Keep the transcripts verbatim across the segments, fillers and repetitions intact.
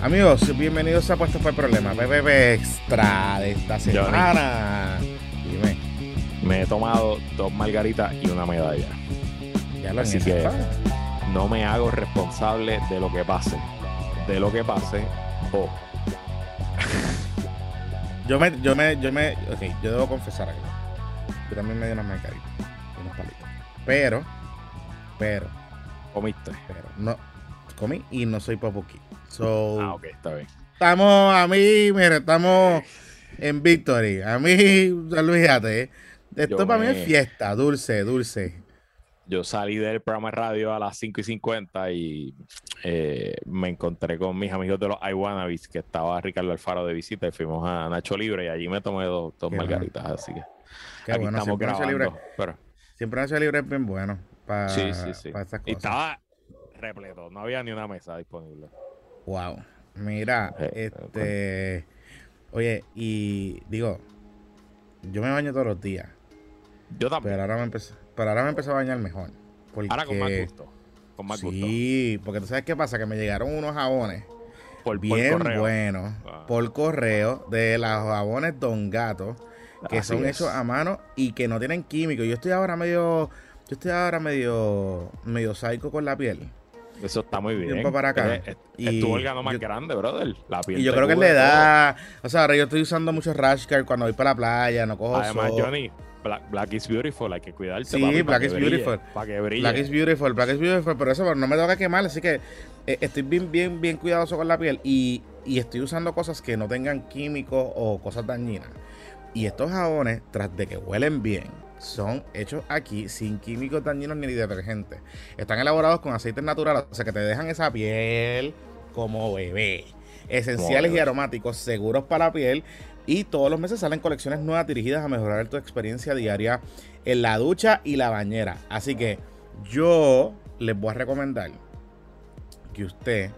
Amigos, bienvenidos a Puestos por el Problema, P P P Extra de esta semana. Dime. Me he tomado dos margaritas y una medalla. Ya lo Así que no me hago responsable de lo que pase. De lo que pase. Oh. yo me, yo me, yo me, ok, yo debo confesar algo. Yo también me di unas margaritas, unos palitos. Pero, pero, ¿Comiste? pero, no, comí y no soy popuki. So, ah, ok, está bien. Estamos, a mí, mira, estamos en Victory. A mí, olvídate, esto Yo para me, mí es fiesta, dulce, dulce. Yo salí del programa de radio a las cinco y cincuenta y eh, me encontré con mis amigos de los iWannabes, que estaba Ricardo Alfaro de visita, y fuimos a Nacho Libre y allí me tomé dos, dos margaritas, bueno. Así que Qué aquí bueno, estamos siempre grabando. Libre, pero... Siempre Nacho Libre es bien bueno para sí, sí, sí. pa estas cosas. Y estaba repleto, no había ni una mesa disponible. Wow. Mira, Sí, este... Oye, y digo, yo me baño todos los días. Yo también. Pero ahora me empecé, pero ahora me empecé a bañar mejor. Porque, ahora con más gusto. Con más sí, gusto. Sí, porque tú sabes qué pasa, que me llegaron unos jabones por, bien por correo. buenos ah. por correo de los jabones Don Gato, que Así son es. hechos a mano y que no tienen químicos. Yo estoy ahora medio, yo estoy ahora medio, medio psycho con la piel. Eso está muy bien. Tiempo para acá. Es, es, es tu órgano más yo, grande, brother. La piel y yo creo que le da. O sea, ahora yo estoy usando mucho rash guard cuando voy para la playa, no cojo Además, sol. Johnny, black, black is beautiful, hay que cuidarte. Sí, papi, Black is brille, beautiful. Para que brille. Black is beautiful, Black is beautiful. Pero eso no me toca quemar, así que eh, estoy bien, bien, bien cuidadoso con la piel. Y, y estoy usando cosas que no tengan químicos o cosas dañinas. Y estos jabones, tras de que huelen bien, son hechos aquí sin químicos dañinos ni detergentes. Están elaborados con aceites naturales, o sea que te dejan esa piel como bebé. Esenciales como y aromáticos, seguros para la piel. Y todos los meses salen colecciones nuevas dirigidas a mejorar tu experiencia diaria en la ducha y la bañera. Así que yo les voy a recomendar que usted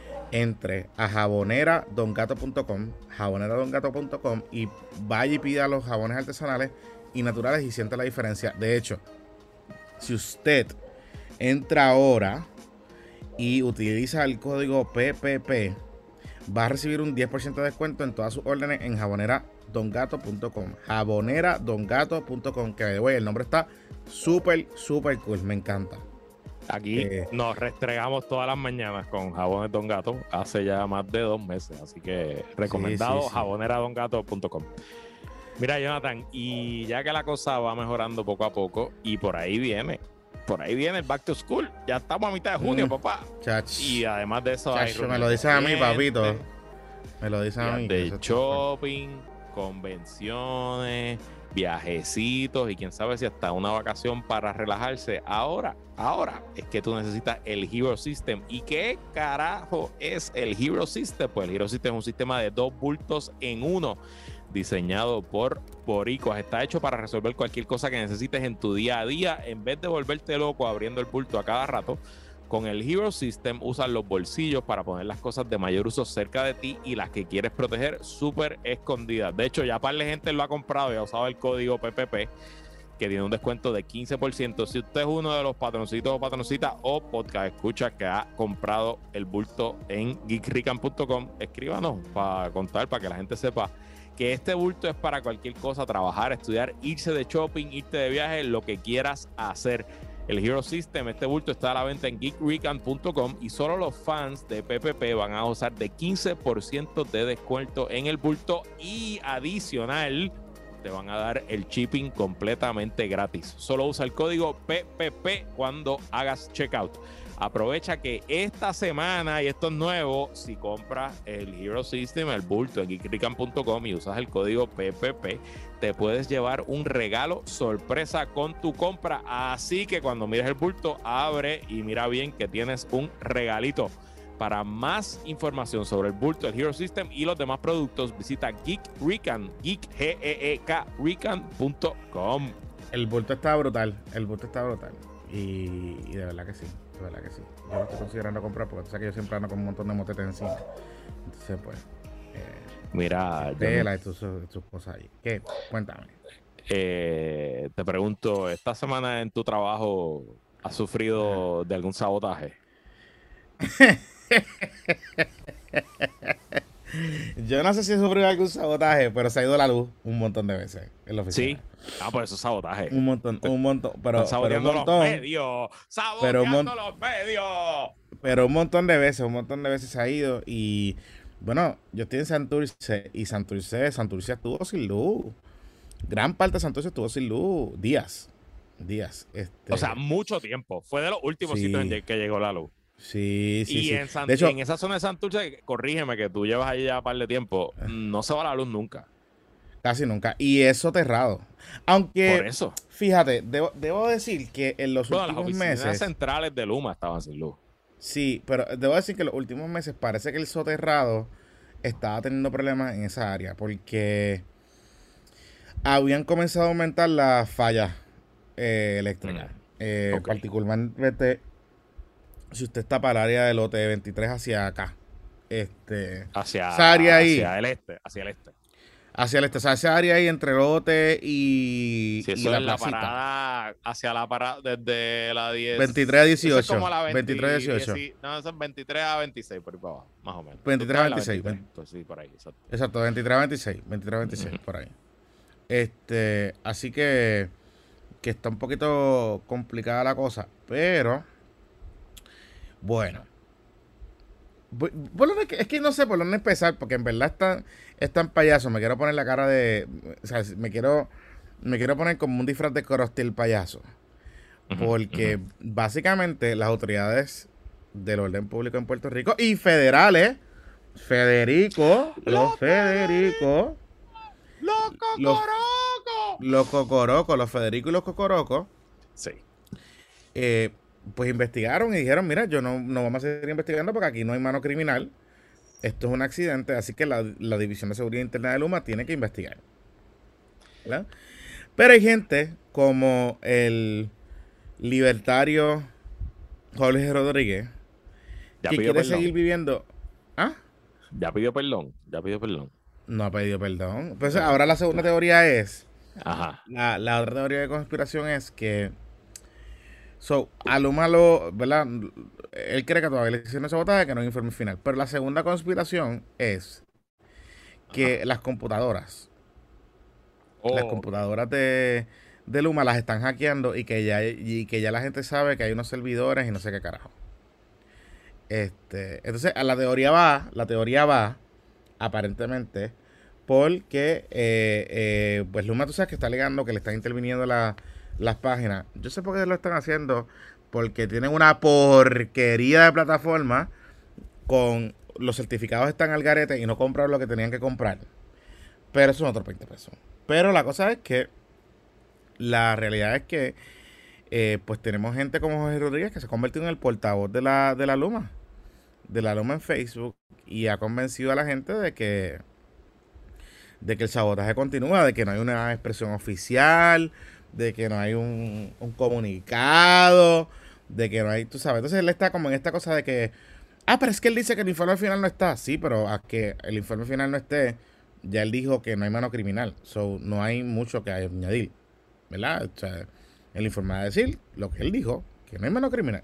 entre a jabonera don gato punto com, jabonera don gato punto com, y vaya y pida los jabones artesanales y naturales y sienta la diferencia. De hecho, si usted entra ahora y utiliza el código P P P, va a recibir un diez por ciento de descuento en todas sus órdenes en jabonera don gato punto com, jabonera don gato punto com, que wey, el nombre está súper, súper cool, me encanta. Aquí eh, nos restregamos todas las mañanas con jabones Don Gato hace ya más de dos meses, así que recomendado, sí, sí, sí. jabonera don gato punto com. Mira, Jonathan, y ya que la cosa va mejorando poco a poco, y por ahí viene, por ahí viene el Back to School, ya estamos a mitad de junio, mm, papá. Chach. Y además de eso, Chach, hay me lo dices a mí, papito. Me lo dices a mí. De shopping, convenciones, viajecitos y quién sabe si hasta una vacación para relajarse. Ahora, ahora es que tú necesitas el Hero System. ¿Y qué carajo es el Hero System? Pues el Hero System es un sistema de dos bultos en uno, diseñado por boricuas. Está hecho para resolver cualquier cosa que necesites en tu día a día. En vez de volverte loco abriendo el bulto a cada rato, con el Hero System usas los bolsillos para poner las cosas de mayor uso cerca de ti y las que quieres proteger súper escondidas. De hecho, ya par de gente lo ha comprado y ha usado el código P P P, que tiene un descuento de quince por ciento. Si usted es uno de los patroncitos o patroncitas o podcast escucha que ha comprado el bulto en geek rican punto com, escríbanos para contar, para que la gente sepa que este bulto es para cualquier cosa: trabajar, estudiar, irse de shopping, irte de viaje, lo que quieras hacer. El Hero System, este bulto está a la venta en geek rican punto com y solo los fans de P P P van a gozar de quince por ciento de descuento en el bulto, y adicional te van a dar el shipping completamente gratis. Solo usa el código P P P cuando hagas checkout. Aprovecha que esta semana, y esto es nuevo, si compras el Hero System, el bulto en geek rican punto com y usas el código P P P, te puedes llevar un regalo sorpresa con tu compra. Así que cuando mires el bulto, abre y mira bien que tienes un regalito. Para más información sobre el bulto, el Hero System y los demás productos, visita Geek Rican, geek, G E E K, rican punto com. El bulto está brutal, el bulto está brutal. Y, y de verdad que sí, de verdad que sí. Yo lo estoy considerando comprar porque tú sabes que yo siempre ando con un montón de motetes encima. Entonces, pues, eh, mira, tela y tus, tus cosas ahí. ¿Qué? Cuéntame. Eh, te pregunto, ¿esta semana en tu trabajo has sufrido de algún sabotaje? yo no sé si he sufrido algún sabotaje, pero se ha ido la luz un montón de veces en la oficina. Sí. Ah, pues eso es sabotaje. Un montón, un montón, pero, Están pero un saboteando montón. los medios. Pero un, Saboteando mon- los medios. pero un montón de veces, un montón de veces se ha ido. Y bueno, yo estoy en Santurce y Santurce, Santurce estuvo sin luz. Gran parte de Santurce estuvo sin luz. Días. Días. Este, O sea, mucho tiempo. Fue de los últimos Sí. sitios en que llegó la luz. sí, sí, y sí. en, San- De hecho, en esa zona de Santurce, corrígeme que tú llevas ahí ya un par de tiempo, no se va la luz nunca. casi nunca. Y es soterrado. Aunque, Por eso. fíjate, debo, debo decir que en los Bueno, las últimos oficinas meses. centrales de Luma estaban sin luz. Sí, pero debo decir que en los últimos meses parece que el soterrado estaba teniendo problemas en esa área. Porque habían comenzado a aumentar las fallas eh, eléctricas. Mm. Eh, Ok. Particularmente si usted está para el área del lote veintitrés hacia acá. Este, Hacia, esa área ahí, hacia el este, hacia el este. hacia el este, o sea, esa área ahí entre lote y, Si y eso la es la placita. parada hacia la parada desde la diez. veintitrés a Eso es dieciocho. como la veinte, veintitrés a dieciocho. dieci- no, eso es veintitrés a veintiséis por ahí para abajo, más o menos. veintitrés a Tú estás en la veintiséis. veintitrés, pues sí, por ahí, exacto. Exacto, veintitrés a veintiséis. veintitrés a veintiséis, Ujú. por ahí. Este, así que, que está un poquito complicada la cosa. Pero, bueno. Bu- por dónde- Es que no sé por dónde empezar, porque en verdad están, están payasos. Me quiero poner la cara de. O sea, me quiero, me quiero poner como un disfraz de Krusty el payaso. Ujú, Porque ujú. básicamente las autoridades del orden público en Puerto Rico y federales, Federico, los Federico, ¡Los los, cocorocos! los cocorocos, los Federico y los cocorocos, Sí. eh, pues investigaron y dijeron, mira, yo no, no vamos a seguir investigando porque aquí no hay mano criminal. Esto es un accidente, así que la, la División de Seguridad Interna de Luma tiene que investigar. ¿Verdad? Pero hay gente como el libertario Jorge Rodríguez Ya que pidió quiere perdón. seguir viviendo. ¿Ah? Ya pidió perdón. Ya pidió perdón. No ha pedido perdón. Pues No. ahora la segunda teoría es, Ajá. la, la otra teoría de conspiración es que so, a Luma lo, ¿verdad? Él cree que todavía le hicieron sabotaje, que no hay informe final. Pero la segunda conspiración es que las computadoras, Oh, las computadoras de, de Luma las están hackeando y que ya y que ya la gente sabe que hay unos servidores y no sé qué carajo. Este, entonces, a la teoría va, la teoría va, aparentemente, porque eh, eh, pues Luma, tú sabes que está alegando que le están interviniendo la- las páginas. Yo sé por qué lo están haciendo, porque tienen una porquería de plataforma con los certificados están al garete y no compraron lo que tenían que comprar. Pero eso es otro veinte pesos. Pero la cosa es que la realidad es que eh, pues tenemos gente como Jorge Rodríguez que se ha convertido en el portavoz de la, de la Luma, de la Luma en Facebook, y ha convencido a la gente de que de que el sabotaje continúa, de que no hay una expresión oficial, de que no hay un, un comunicado, de que no hay, tú sabes. Entonces él está como en esta cosa de que, ah, pero es que él dice que el informe final no está. Sí, pero a que el informe final no esté, ya él dijo que no hay mano criminal. So, no hay mucho que añadir, ¿verdad? O sea, el informe va a decir lo que él dijo, que no hay mano criminal.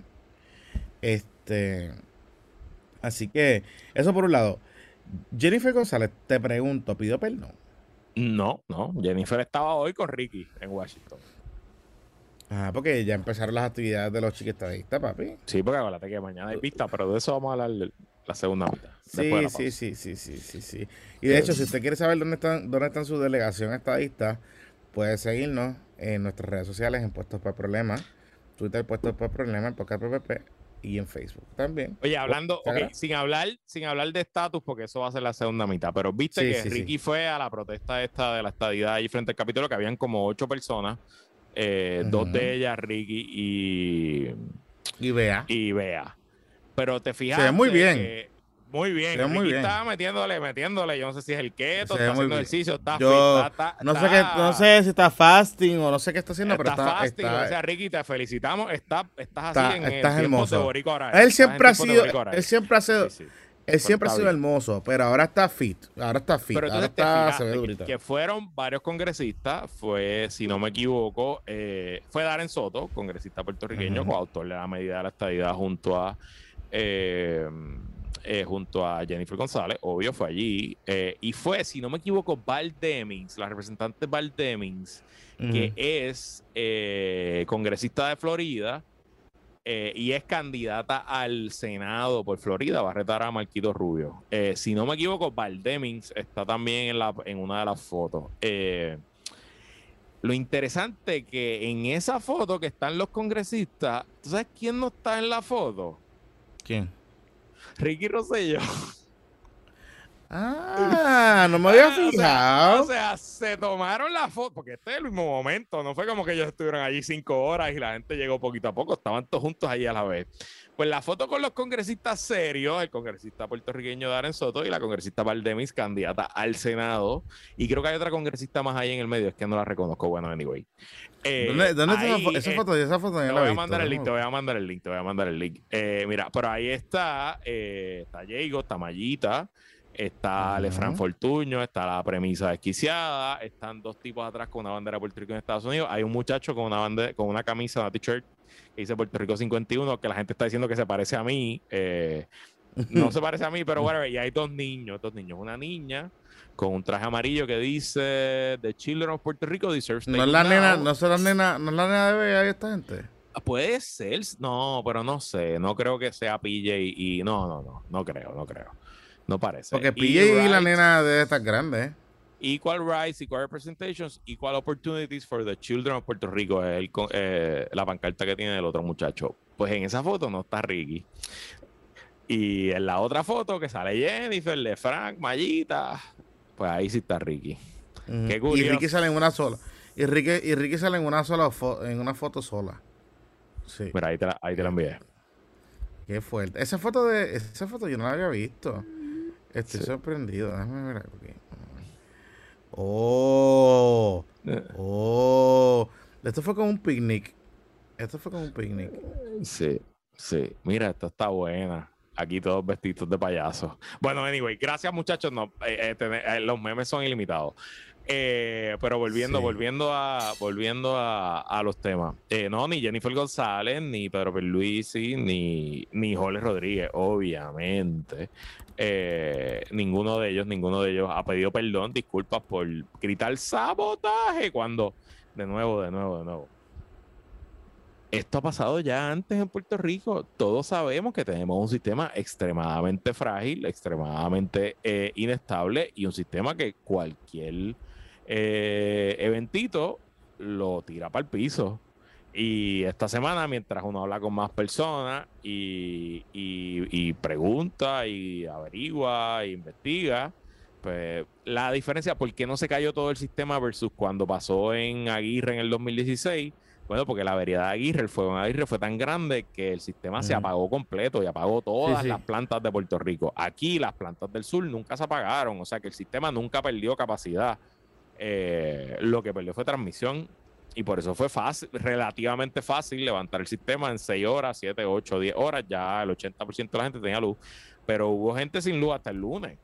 Este, así que, eso por un lado. Jennifer González, te pregunto, ¿pidió perdón? No, no. Jennifer estaba hoy con Ricky en Washington. Ah, porque ya empezaron las actividades de los chiquitadistas, papi. Sí, porque acuérdate que mañana hay pista, pero de eso vamos a hablar la segunda mitad. Sí, después de la sí, pausa. sí, sí, sí, sí, sí. Y de hecho, si usted quiere saber dónde están, dónde están su delegación estadista, puede seguirnos en nuestras redes sociales en Puestos para Problemas, Twitter Puestos para Problemas, en Podcast P P P y en Facebook también. Oye, hablando, ok, Instagram. sin hablar, sin hablar de estatus, porque eso va a ser la segunda mitad, pero viste Sí, que sí, sí. Ricky fue a la protesta esta de la estadidad ahí frente al Capitolio, que habían como ocho personas, eh, Ujú. dos de ellas, Ricky y, Y vea. y Bea. Pero te fijas. Se ve muy bien. Que, muy bien. Se ve Ricky muy bien. estaba metiéndole, metiéndole. Yo no sé si es el keto, Se ve está muy haciendo bien. ejercicio, está Yo fit, está, está- no sé qué, no sé si está fasting o no sé qué está haciendo, pero está está, fasting, está- o sea, Ricky, te felicitamos. Está, estás Está- así en, en estás tiempos de hermoso. Boricua ahora. él Estás en siempre ha tiempos de sido, Boricua ahora. él siempre ha sido, Sí, sí. él siempre ha está sido bien. hermoso, pero ahora está fit, ahora está fit, Pero ahora entonces te está, fijaste se ve que- durito. que fueron varios congresistas, fue, si no me equivoco, eh, fue Darren Soto, congresista puertorriqueño, Ujú. coautor de la medida de la estadidad junto a eh, eh, junto a Jennifer González, obvio, fue allí. Eh, y fue, si no me equivoco, Val Demings, la representante Val Demings, uh-huh. que es eh, congresista de Florida eh, y es candidata al Senado por Florida, va a retar a Marquito Rubio. Eh, si no me equivoco, Val Demings está también en, la, en una de las fotos. Eh, Lo interesante que en esa foto que están los congresistas, ¿tú sabes quién no está en la foto? ¿Quién? Ricky Rosselló. Ah, no me había fijado. O sea, o sea, se tomaron la foto, porque este es el mismo momento, no fue como que ellos estuvieron allí cinco horas y la gente llegó poquito a poco, estaban todos juntos allí a la vez. Pues la foto con los congresistas serios, el congresista puertorriqueño Darren Soto y la congresista Val Demings, candidata al Senado, y creo que hay otra congresista más ahí en el medio, es que no la reconozco, bueno, anyway. Eh, ¿Dónde, dónde ahí, está esa foto? Esa foto te ya voy la a visto, mandar el ¿no? link, te voy a mandar el link, te voy a mandar el link. Eh, mira, pero ahí está, eh, está Diego, está Mayita, está uh-huh. Lefran Fortuño, está la premisa desquiciada, están dos tipos atrás con una bandera de Puerto Rico en Estados Unidos, hay un muchacho con una bandera, con una camisa, una t-shirt que dice Puerto Rico cincuenta y uno, que la gente está diciendo que se parece a mí, eh, no se parece a mí, pero bueno, y hay dos niños, dos niños, una niña con un traje amarillo que dice The Children of Puerto Rico deserve no es la nena, no es la nena, no es la nena de B A esta gente. Puede ser, no, pero no sé, no creo que sea P J y no, no, no, no creo, no creo. No parece. Porque P J y, y la nena debe estar grande, ¿eh? Equal rights, equal representations, equal opportunities for the children of Puerto Rico. Es el, eh, la pancarta que tiene el otro muchacho. Pues en esa foto no está Ricky. Y en la otra foto que sale Jennifer, de Frank, Mayita, pues ahí sí está Ricky. Uh-huh. Qué curioso. Y Ricky sale en una sola. Y Ricky, y Ricky sale en una sola fo- en una foto sola. Sí. Mira, ahí te la, ahí te la envié. Qué fuerte. Esa foto de esa foto yo no la había visto. Estoy sí. sorprendido. Déjame ver aquí. Oh. Oh. Esto fue como un picnic. Esto fue como un picnic. Sí, sí. Mira, esta está buena. Aquí todos vestidos de payasos. Bueno, anyway, gracias muchachos. No, eh, eh, tener, eh, los memes son ilimitados. Eh, pero volviendo, sí. volviendo a volviendo a, a los temas. Eh, no, ni Jennifer González, ni Pedro Pierluisi, ni, ni Jorge Rodríguez, obviamente. Eh, ninguno de ellos, ninguno de ellos ha pedido perdón, disculpas por gritar sabotaje cuando, de nuevo, de nuevo, de nuevo. Esto ha pasado ya antes en Puerto Rico. Todos sabemos que tenemos un sistema extremadamente frágil, extremadamente eh, inestable y un sistema que cualquier eh, eventito lo tira para el piso. Y esta semana, mientras uno habla con más personas y, y, y pregunta y averigua e investiga, pues la diferencia, ¿por qué no se cayó todo el sistema versus cuando pasó en Aguirre en el dos mil dieciséis? Bueno, porque la avería de Aguirre, el fuego en Aguirre fue tan grande que el sistema uh-huh. se apagó completo y apagó todas sí, sí. las plantas de Puerto Rico. Aquí las plantas del sur nunca se apagaron, o sea que el sistema nunca perdió capacidad. Eh, lo que perdió fue transmisión y por eso fue fácil, relativamente fácil levantar el sistema en seis horas, siete, ocho, diez horas. Ya el ochenta por ciento de la gente tenía luz, pero hubo gente sin luz hasta el lunes.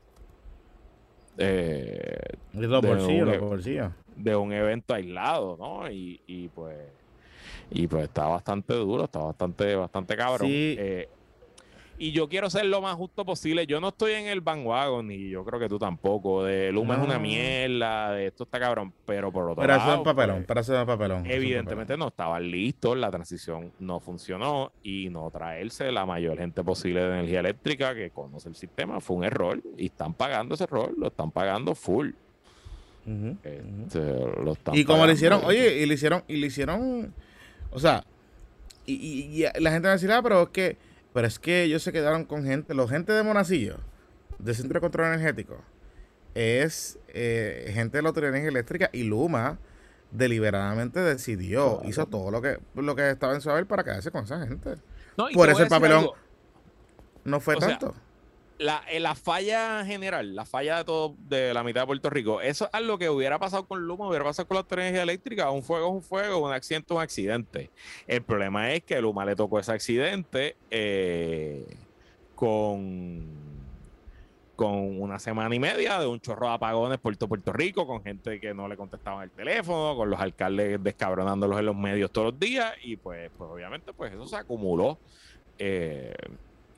Eh, de, los bolsillos, un, los bolsillos. de un evento aislado, ¿no? Y, y pues y pues está bastante duro, está bastante bastante cabrón. Sí. Eh, y yo quiero ser lo más justo posible. Yo no estoy en el bandwagon y yo creo que tú tampoco. De Luma no. es una mierda, de esto está cabrón, pero por otro pero lado... Eso es papelón, pues, pero eso es papelón. Evidentemente papelón. no estaban listos, la transición no funcionó y no traerse la mayor gente posible de energía eléctrica que conoce el sistema fue un error y están pagando ese error, lo están pagando full. Uh-huh, este, uh-huh. Lo están y como pagando, le hicieron, oye, y le hicieron, y le hicieron, o sea, y, y, y la gente va a decir, ah, pero es que, pero es que ellos se quedaron con gente, los gente de Monacillo, del Centro de Control Energético, es eh, gente de la Autoridad de Energía Eléctrica y Luma deliberadamente decidió, claro. hizo todo lo que, lo que estaba en su haber para quedarse con esa gente. No, Por eso el papelón algo. no fue o tanto. Sea, La, la falla general, la falla de todo de la mitad de Puerto Rico, eso es algo que hubiera pasado con Luma, hubiera pasado con la energía eléctrica. Un fuego es un fuego, un accidente es un accidente. El problema es que a Luma le tocó ese accidente eh, con, con una semana y media de un chorro de apagones por todo Puerto Rico, con gente que no le contestaban el teléfono, con los alcaldes descabronándolos en los medios todos los días, y pues, pues obviamente pues eso se acumuló. Eh,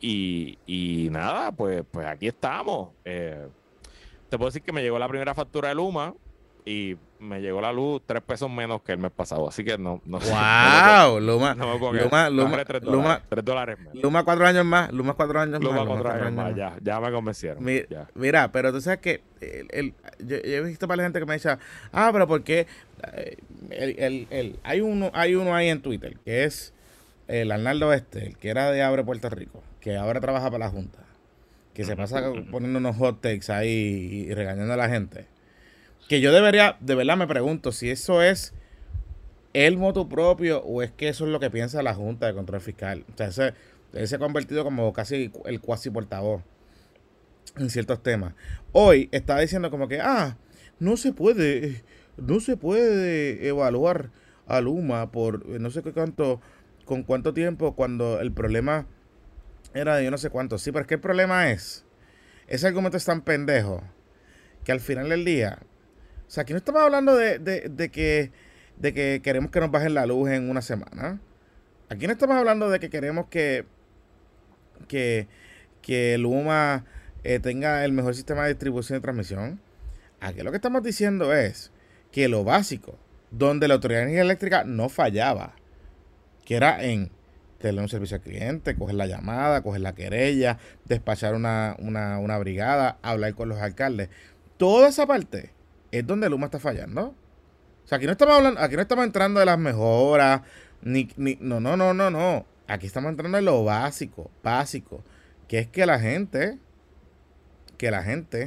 Y, y nada, pues, pues aquí estamos. Eh, te puedo decir que me llegó la primera factura de Luma y me llegó la luz tres pesos menos que el mes pasado. Así que no, no sé. No me ¡Wow! puedo, Luma, no me puedo quejar. Luma, Luma, Bajé tres dólares. Luma, Tres dólares menos. Luma cuatro años más, Luma cuatro años más, Luma Luma cuatro cuatro años años más. más. Ya, ya me convencieron. Mi- Ya. Mira, pero tú sabes que el, el- yo, yo he visto para la gente que me dice, ah, pero ¿por qué? Eh, El, el- el- hay uno, hay uno ahí en Twitter que es el Arnaldo este, el que era de Abre Puerto Rico, que ahora trabaja para la Junta, que se pasa poniendo unos hot takes ahí y regañando a la gente. Que yo debería, de verdad me pregunto si eso es el motu propio o es que eso es lo que piensa la Junta de Control Fiscal. O sea, ese, él se ha convertido como casi el cuasi portavoz en ciertos temas. Hoy estaba diciendo como que, ah, no se puede, no se puede evaluar a Luma por eh, no sé qué cuánto, con cuánto tiempo cuando el problema era de yo no sé cuánto. Sí, pero es que el problema es, ese argumento es tan pendejo que al final del día, o sea, aquí no estamos hablando de, de, de que, de que queremos que nos bajen la luz en una semana. Aquí no estamos hablando de que queremos que, que, que Luma eh, tenga el mejor sistema de distribución y transmisión. Aquí lo que estamos diciendo es que lo básico, donde la Autoridad de Energía Eléctrica no fallaba, que era en tener un servicio al cliente, coger la llamada, coger la querella, despachar una, una, una brigada, hablar con los alcaldes. Toda esa parte es donde Luma está fallando. O sea, aquí no estamos hablando, aquí no estamos entrando de las mejoras, ni, ni, no, no, no, no, no. Aquí estamos entrando en lo básico, básico, que es que la gente, que la gente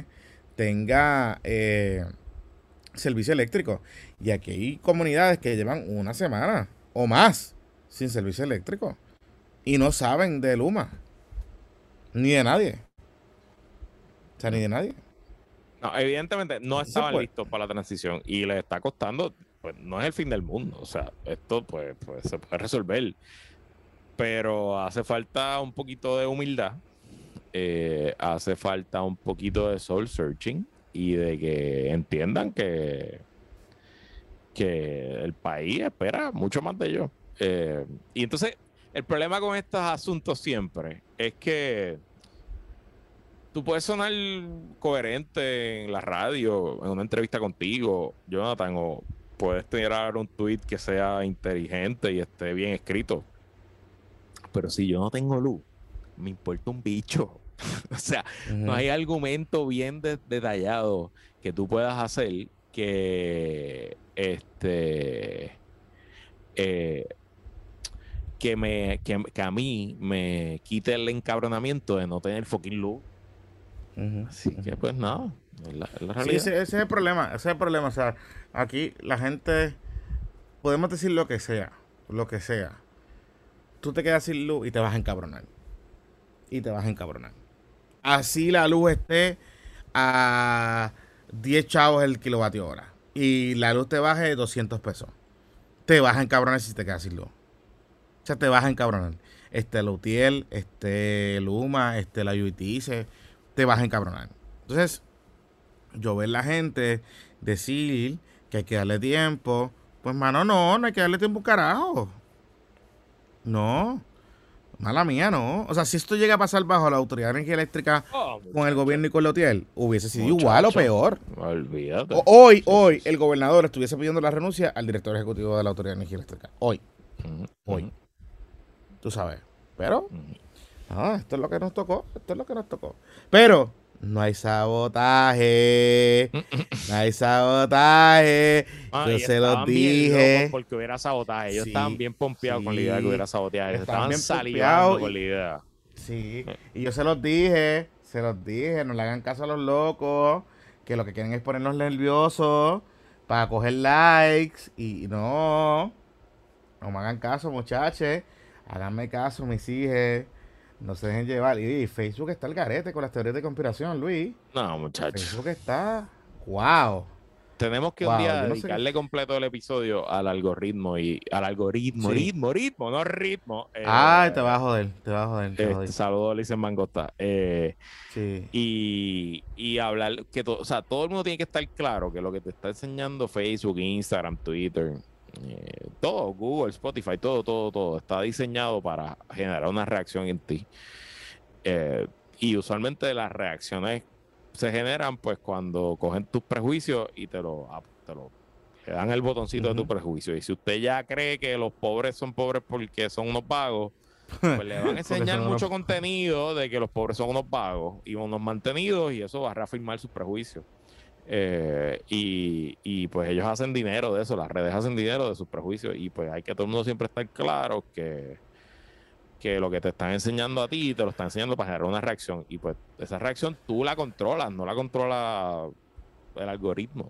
tenga eh, servicio eléctrico. Y aquí hay comunidades que llevan una semana o más sin servicio eléctrico y no saben de Luma, ni de nadie. O sea, ni de nadie. No, evidentemente no Entonces, estaban pues, listos para la transición y les está costando, pues no es el fin del mundo, o sea, esto pues, pues se puede resolver, pero hace falta un poquito de humildad, eh, hace falta un poquito de soul searching y de que entiendan que, que el país espera mucho más de ellos. Eh, y entonces, el problema con estos asuntos siempre es que tú puedes sonar coherente en la radio, en una entrevista contigo, Jonathan, o puedes tener un tweet que sea inteligente y esté bien escrito. Pero si yo no tengo luz, me importa un bicho. O sea, uh-huh. no hay argumento bien de- detallado que tú puedas hacer que este eh, que me que, que a mí me quite el encabronamiento de no tener fucking luz. Uh-huh, Así uh-huh. que pues nada, es la, es la realidad. Sí, ese, ese es el problema, ese es el problema. O sea, aquí la gente, podemos decir lo que sea, lo que sea. Tú te quedas sin luz y te vas a encabronar. Y te vas a encabronar. Así la luz esté a diez chavos el kilovatio hora y la luz te baje doscientos pesos. Te vas a encabronar si te quedas sin luz. O sea, te vas a encabronar. Este Lutiel, este Luma, este la U I T I C, te vas a encabronar. Entonces, yo ver la gente decir que hay que darle tiempo. Pues, mano, no, no hay que darle tiempo, carajo. No, mala mía, no. O sea, si esto llega a pasar bajo la Autoridad de Energía Eléctrica oh, con el gobierno y con Lutiel, hubiese sido muchacho, igual o peor. Olvídate. O, hoy, sí, hoy, sí. el gobernador estuviese pidiendo la renuncia al director ejecutivo de la Autoridad de Energía Eléctrica. Hoy. Uh-huh. Hoy. Tú sabes. Pero, no, esto es lo que nos tocó. Esto es lo que nos tocó. Pero, no hay sabotaje. No hay sabotaje. Ah, yo se los dije. Porque hubiera sabotaje. Ellos sí, estaban bien pompeados sí, con la idea de que hubiera sabotaje. Ellos estaban, estaban salivando con la idea. Sí. Y yo se los dije. Se los dije. No le hagan caso a los locos. Que lo que quieren es ponernos nerviosos. Para coger likes. Y no. No me hagan caso, muchachos. Háganme caso, mis hijos. No se dejen llevar. Y Facebook está al garete con las teorías de conspiración, Luis. No, muchachos. Facebook está... ¡Wow! Tenemos que wow, un día no dedicarle sé... completo el episodio al algoritmo y al algoritmo, sí. ritmo, ritmo, no ritmo. Eh, Ay, te va a joder, te va a joder. Te este, joder. Saludos, Lice Mangosta. Eh, sí. Y, y hablar, que to, o sea, todo el mundo tiene que estar claro que lo que te está enseñando Facebook, Instagram, Twitter, eh, todo, Google, Spotify, todo, todo, todo, está diseñado para generar una reacción en ti. Eh, y usualmente las reacciones se generan pues cuando cogen tus prejuicios y te lo, te lo le dan el botoncito uh-huh. de tu prejuicio. Y si usted ya cree que los pobres son pobres porque son unos vagos, pues le van a enseñar mucho unos... contenido de que los pobres son unos vagos y unos mantenidos, y eso va a reafirmar sus prejuicios. Eh, y, y pues ellos hacen dinero de eso, las redes hacen dinero de sus prejuicios, y pues hay que todo el mundo siempre estar claro que, que lo que te están enseñando a ti te lo están enseñando para generar una reacción, y pues esa reacción tú la controlas, no la controla el algoritmo.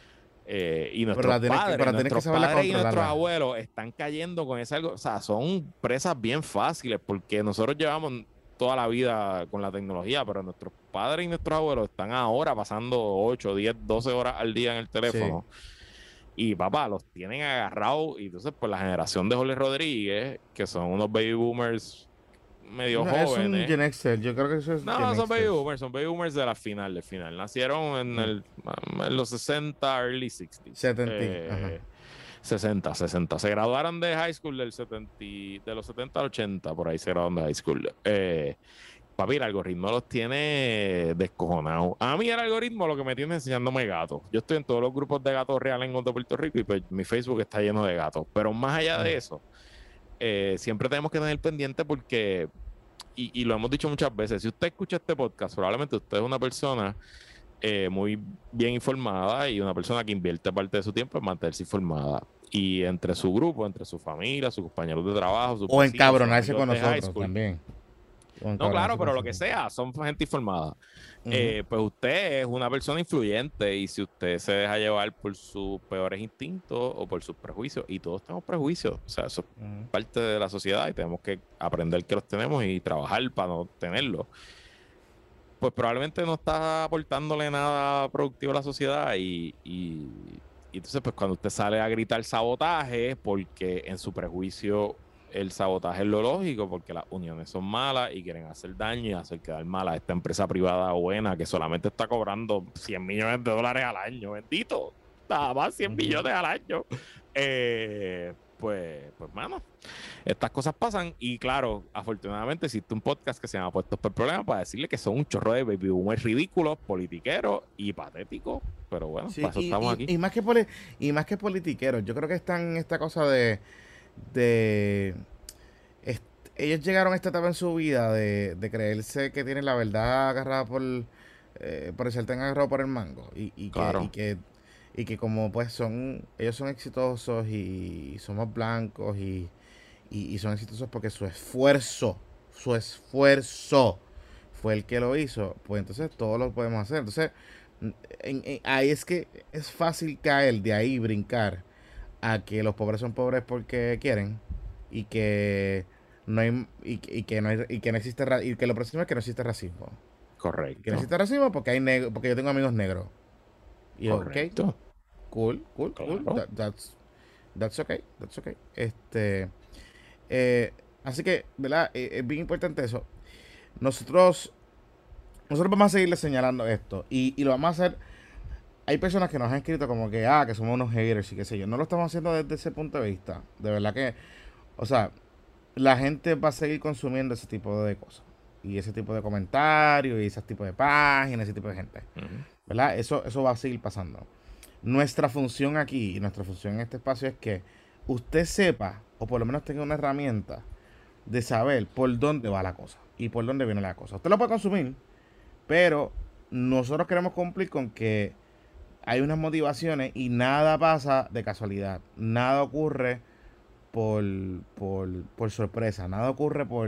Eh, y nuestros padres, que, nuestros padres y nuestros abuelos están cayendo con ese algo, o sea, son presas bien fáciles porque nosotros llevamos toda la vida con la tecnología, pero nuestros padres y nuestros abuelos están ahora pasando ocho, diez, doce horas al día en el teléfono. Sí. Y papá, los tienen agarrados. Y entonces, pues la generación de Jorge Rodríguez, que son unos baby boomers medio no, jóvenes. Es un Gen X, yo creo que eso es No, Gen son X. baby boomers, son baby boomers de la final, de final. Nacieron en, mm. el, en los sesenta, early sesenta. setenta. Eh, sesenta, sesenta. Se graduaron de high school del setenta, de los setenta al ochenta, por ahí se graduaron de high school. Eh, papi, el algoritmo los tiene descojonados. A mí el algoritmo lo que me tiene enseñándome gatos. Yo estoy en todos los grupos de gatos reales de Puerto Rico y pues mi Facebook está lleno de gatos. Pero más allá de eso, eh, siempre tenemos que tener pendiente porque, y, y lo hemos dicho muchas veces, si usted escucha este podcast, probablemente usted es una persona eh, muy bien informada y una persona que invierte parte de su tiempo en mantenerse informada. Y entre su grupo, entre su familia, sus compañeros de trabajo, sus o vecinos, encabronarse con nosotros también. No, claro, pero lo que sea, son gente informada. Uh-huh. Eh, pues usted es una persona influyente y si usted se deja llevar por sus peores instintos o por sus prejuicios, y todos tenemos prejuicios, o sea, eso es uh-huh. parte de la sociedad y tenemos que aprender que los tenemos y trabajar para no tenerlos, pues probablemente no está aportándole nada productivo a la sociedad y, y, y entonces pues cuando usted sale a gritar sabotaje porque en su prejuicio el sabotaje es lo lógico, porque las uniones son malas y quieren hacer daño y hacer quedar mal a esta empresa privada buena que solamente está cobrando cien millones de dólares al año. Bendito, nada más cien millones al año. Eh, pues, pues, mano, estas cosas pasan y claro, afortunadamente existe un podcast que se llama Puestos por Problemas para decirle que son un chorro de baby boomers ridículos, politiqueros y patéticos, pero bueno, sí, para eso y, estamos y, aquí. Y más, que poli- y más que politiqueros, yo creo que están en esta cosa de de est- ellos llegaron a esta etapa en su vida de, de creerse que tienen la verdad agarrada por eh, por el sartén agarrado por el mango y, y, claro. que, y que y que como pues son ellos son exitosos y somos blancos y, y, y son exitosos porque su esfuerzo su esfuerzo fue el que lo hizo, pues entonces todos lo podemos hacer. Entonces en, en, ahí es que es fácil caer de ahí, brincar a que los pobres son pobres porque quieren y que no hay y, y que no hay, y que no existe y que lo próximo es que no existe racismo. Correcto. Que no existe racismo porque hay negro, porque yo tengo amigos negros. Y correcto. Okay, cool, cool, claro. cool. That, that's that's okay, that's okay. Este eh, así que, ¿verdad? Eh, es bien importante eso. Nosotros nosotros vamos a seguirle señalando esto y, y lo vamos a hacer. Hay personas que nos han escrito como que, ah, que somos unos haters y qué sé yo. No lo estamos haciendo desde ese punto de vista. De verdad que, o sea, la gente va a seguir consumiendo ese tipo de cosas. Y ese tipo de comentarios, y ese tipo de páginas, ese tipo de gente. Uh-huh. ¿Verdad? Eso, eso va a seguir pasando. Nuestra función aquí, y nuestra función en este espacio es que usted sepa, o por lo menos tenga una herramienta de saber por dónde va la cosa. Y por dónde viene la cosa. Usted lo puede consumir, pero nosotros queremos cumplir con que hay unas motivaciones y nada pasa de casualidad. Nada ocurre por, por, por sorpresa. Nada ocurre por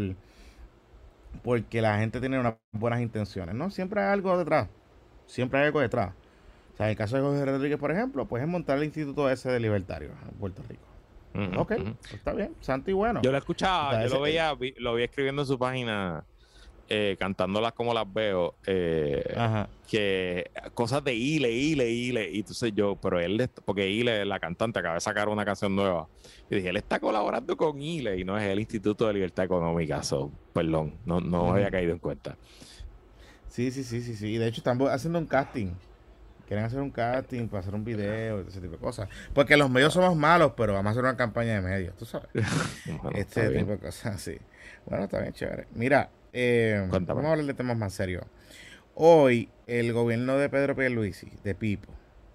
porque la gente tiene unas buenas intenciones. No, siempre hay algo detrás. Siempre hay algo detrás. O sea, en el caso de Jorge Rodríguez, por ejemplo, pues es montar el instituto ese de libertario en Puerto Rico. Uh-huh, ok, uh-huh. Pues está bien, santo y bueno. Yo lo escuchaba, o sea, yo ese, lo veía, vi, lo vi escribiendo en su página. Eh, cantándolas como las veo, eh, que cosas de Ile, Ile, Ile, y entonces yo, pero él, porque Ile, la cantante, acaba de sacar una canción nueva, y dije, él está colaborando con Ile, y no es el Instituto de Libertad Económica, so, perdón, no, no uh-huh. había caído en cuenta. Sí, sí, sí, sí, sí, y de hecho están haciendo un casting, quieren hacer un casting para hacer un video, ese tipo de cosas, porque los medios somos malos, pero vamos a hacer una campaña de medios, tú sabes, bueno, este tipo de cosas, sí, bueno, está bien chévere, mira. eh, Cuéntame. vamos a hablar de temas más serios. Hoy, el gobierno de Pedro Pierluisi, de Pipo,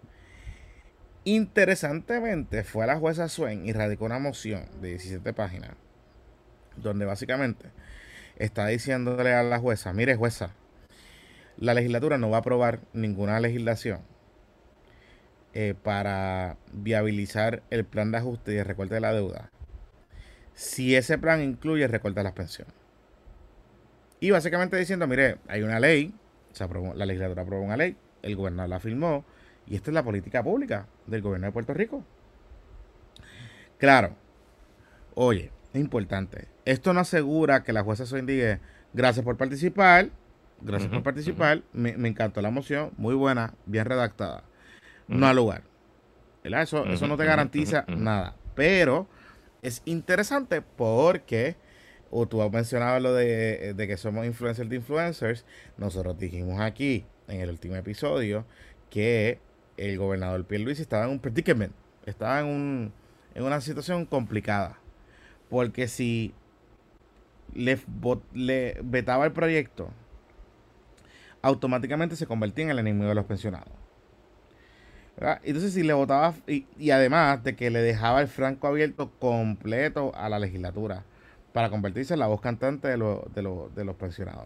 interesantemente fue a la jueza Swain y radicó una moción de diecisiete páginas, donde básicamente está diciéndole a la jueza, mire jueza, la legislatura no va a aprobar ninguna legislación eh, para viabilizar el plan de ajuste y el recorte de la deuda si ese plan incluye el recorte de las pensiones. Y básicamente diciendo, mire, hay una ley, se aprobó, la legislatura aprobó una ley, el gobernador la firmó, y esta es la política pública del gobierno de Puerto Rico. Claro, oye, es importante. Esto no asegura que la jueza se indique, gracias por participar, gracias uh-huh, por participar, uh-huh. me, me encantó la moción, muy buena, bien redactada. Uh-huh. No al lugar. ¿Verdad? Eso, uh-huh, eso no te garantiza uh-huh, uh-huh. nada. Pero es interesante porque, o tú has mencionado lo de, de que somos influencers de influencers, nosotros dijimos aquí en el último episodio que el gobernador Pierluisi estaba en un predicament, estaba en, un, en una situación complicada. Porque si le, le vetaba el proyecto, automáticamente se convertía en el enemigo de los pensionados. ¿Verdad? Entonces si le votaba, y, y además de que le dejaba el franco abierto completo a la legislatura para convertirse en la voz cantante de, lo, de, lo, de los pensionados.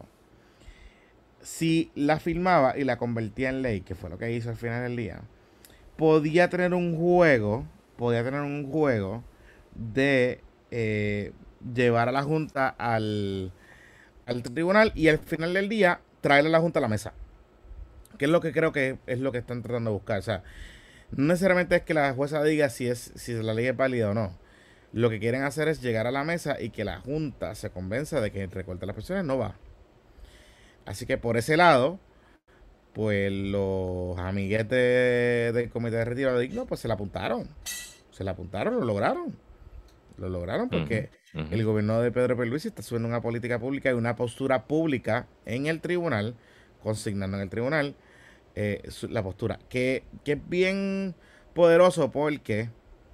Si la firmaba y la convertía en ley, que fue lo que hizo al final del día, podía tener un juego, podía tener un juego de eh, llevar a la Junta al, al tribunal y al final del día traerle a la Junta a la mesa. Que es lo que creo que es lo que están tratando de buscar. O sea, no necesariamente es que la jueza diga si, es, si la ley es válida o no. Lo que quieren hacer es llegar a la mesa y que la Junta se convenza de que el recorte de las pensiones no va. Así que por ese lado, pues los amiguetes del Comité de Retiro Digno, pues se la apuntaron. Se la apuntaron, lo lograron. Lo lograron porque uh-huh, uh-huh. el gobierno de Pedro Pierluisi está subiendo una política pública y una postura pública en el tribunal, consignando en el tribunal eh, su, la postura. Que, que es bien poderoso porque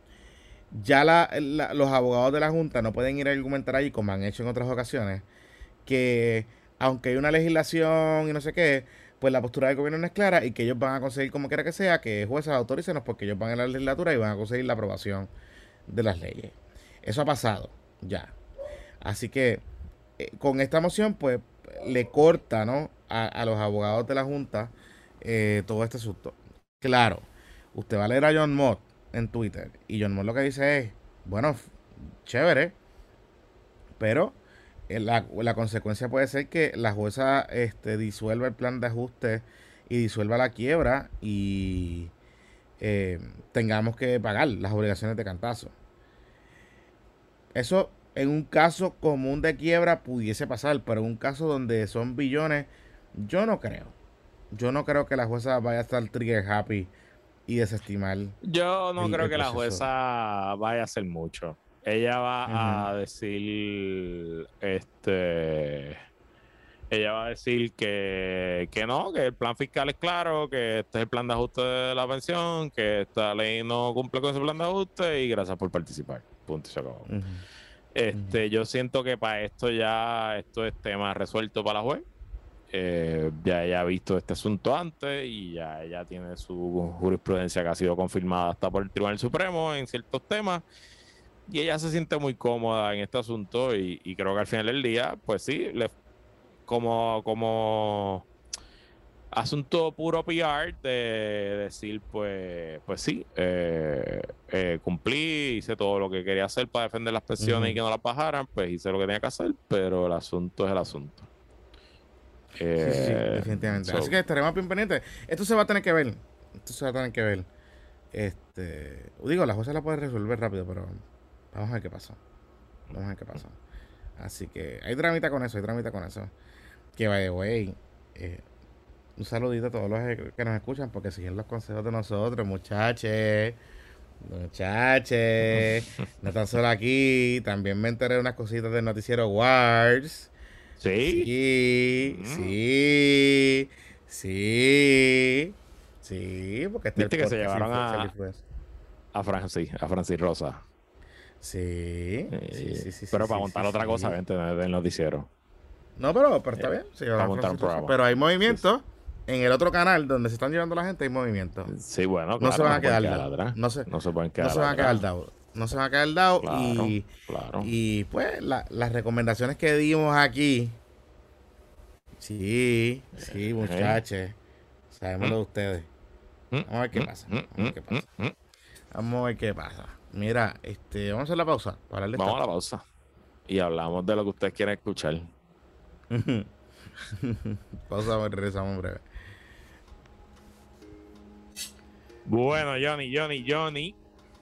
ya la, la, los abogados de la Junta no pueden ir a argumentar allí, como han hecho en otras ocasiones, que aunque hay una legislación y no sé qué, pues la postura del gobierno no es clara y que ellos van a conseguir como quiera que sea, que jueces autorícenos porque ellos van a la legislatura y van a conseguir la aprobación de las leyes. Eso ha pasado ya. Así que eh, con esta moción, pues le corta, ¿no? a, a los abogados de la Junta eh, todo este asunto. Claro, usted va a leer a John Mott en Twitter y John Mott lo que dice es, bueno, chévere, pero La, la consecuencia puede ser que la jueza este, disuelva el plan de ajuste y disuelva la quiebra y eh, tengamos que pagar las obligaciones de cantazo. Eso en un caso común de quiebra pudiese pasar, pero en un caso donde son billones, yo no creo. Yo no creo que la jueza vaya a estar trigger happy y desestimar. Yo no el, creo el que la jueza vaya a hacer mucho. Ella va uh-huh. a decir, este, ella va a decir que, que no, que el plan fiscal es claro, que este es el plan de ajuste de la pensión, que esta ley no cumple con ese plan de ajuste y gracias por participar. Punto y se acabó. Uh-huh. Este, uh-huh. Yo siento que para esto ya, esto es tema resuelto para la juez. Eh, ya ella ha visto este asunto antes y ya ella tiene su jurisprudencia que ha sido confirmada hasta por el Tribunal Supremo en ciertos temas. Y ella se siente muy cómoda en este asunto y, y creo que al final del día, pues sí, le, como, como asunto puro P R de decir, pues, pues sí, eh, eh, cumplí, hice todo lo que quería hacer para defender las pensiones uh-huh. y que no las bajaran, pues hice lo que tenía que hacer, pero el asunto es el asunto. Eh, sí, sí, sí, definitivamente. So, Así que estaremos bien pendientes. Esto se va a tener que ver. Esto se va a tener que ver. Este, digo, la jueza la puede resolver rápido, pero vamos a ver qué pasa. Vamos a ver qué pasa. Así que hay tramita con eso, hay tramita con eso. Que by the way, eh, un saludito a todos los que nos escuchan porque siguen los consejos de nosotros, muchachos. Muchachos. No están solo aquí. También me enteré de unas cositas del noticiero Wars. Sí. Sí, mm. sí, sí. Sí, porque este ¿Viste que se llevaron a, a Francis, a Francis Rosa? Sí, sí, sí, sí. Pero sí, para sí, montar sí, otra sí. cosa, vente del noticiero. No, pero, pero está Eh, bien. Sí, para montar un programa. pero hay Sí, movimientos. En el otro canal donde se están llevando la gente hay movimientos. sí, bueno, No claro, se van a no pueden quedar quedar dados. atrás. No se, No se pueden no quedar se van a quedar atrás. dados. No se van a quedar dados. Claro, Y, claro. y pues la- las recomendaciones que dimos aquí. Sí, sí, muchachos. Sabemos lo de ustedes. Vamos a ver qué pasa. Vamos a ver qué pasa. Vamos a ver qué pasa. Mira, este, vamos a hacer la pausa para darle Vamos a la pausa. Y hablamos de lo que ustedes quieren escuchar. Pausa, regresamos en breve. Bueno, Johnny, Johnny, Johnny.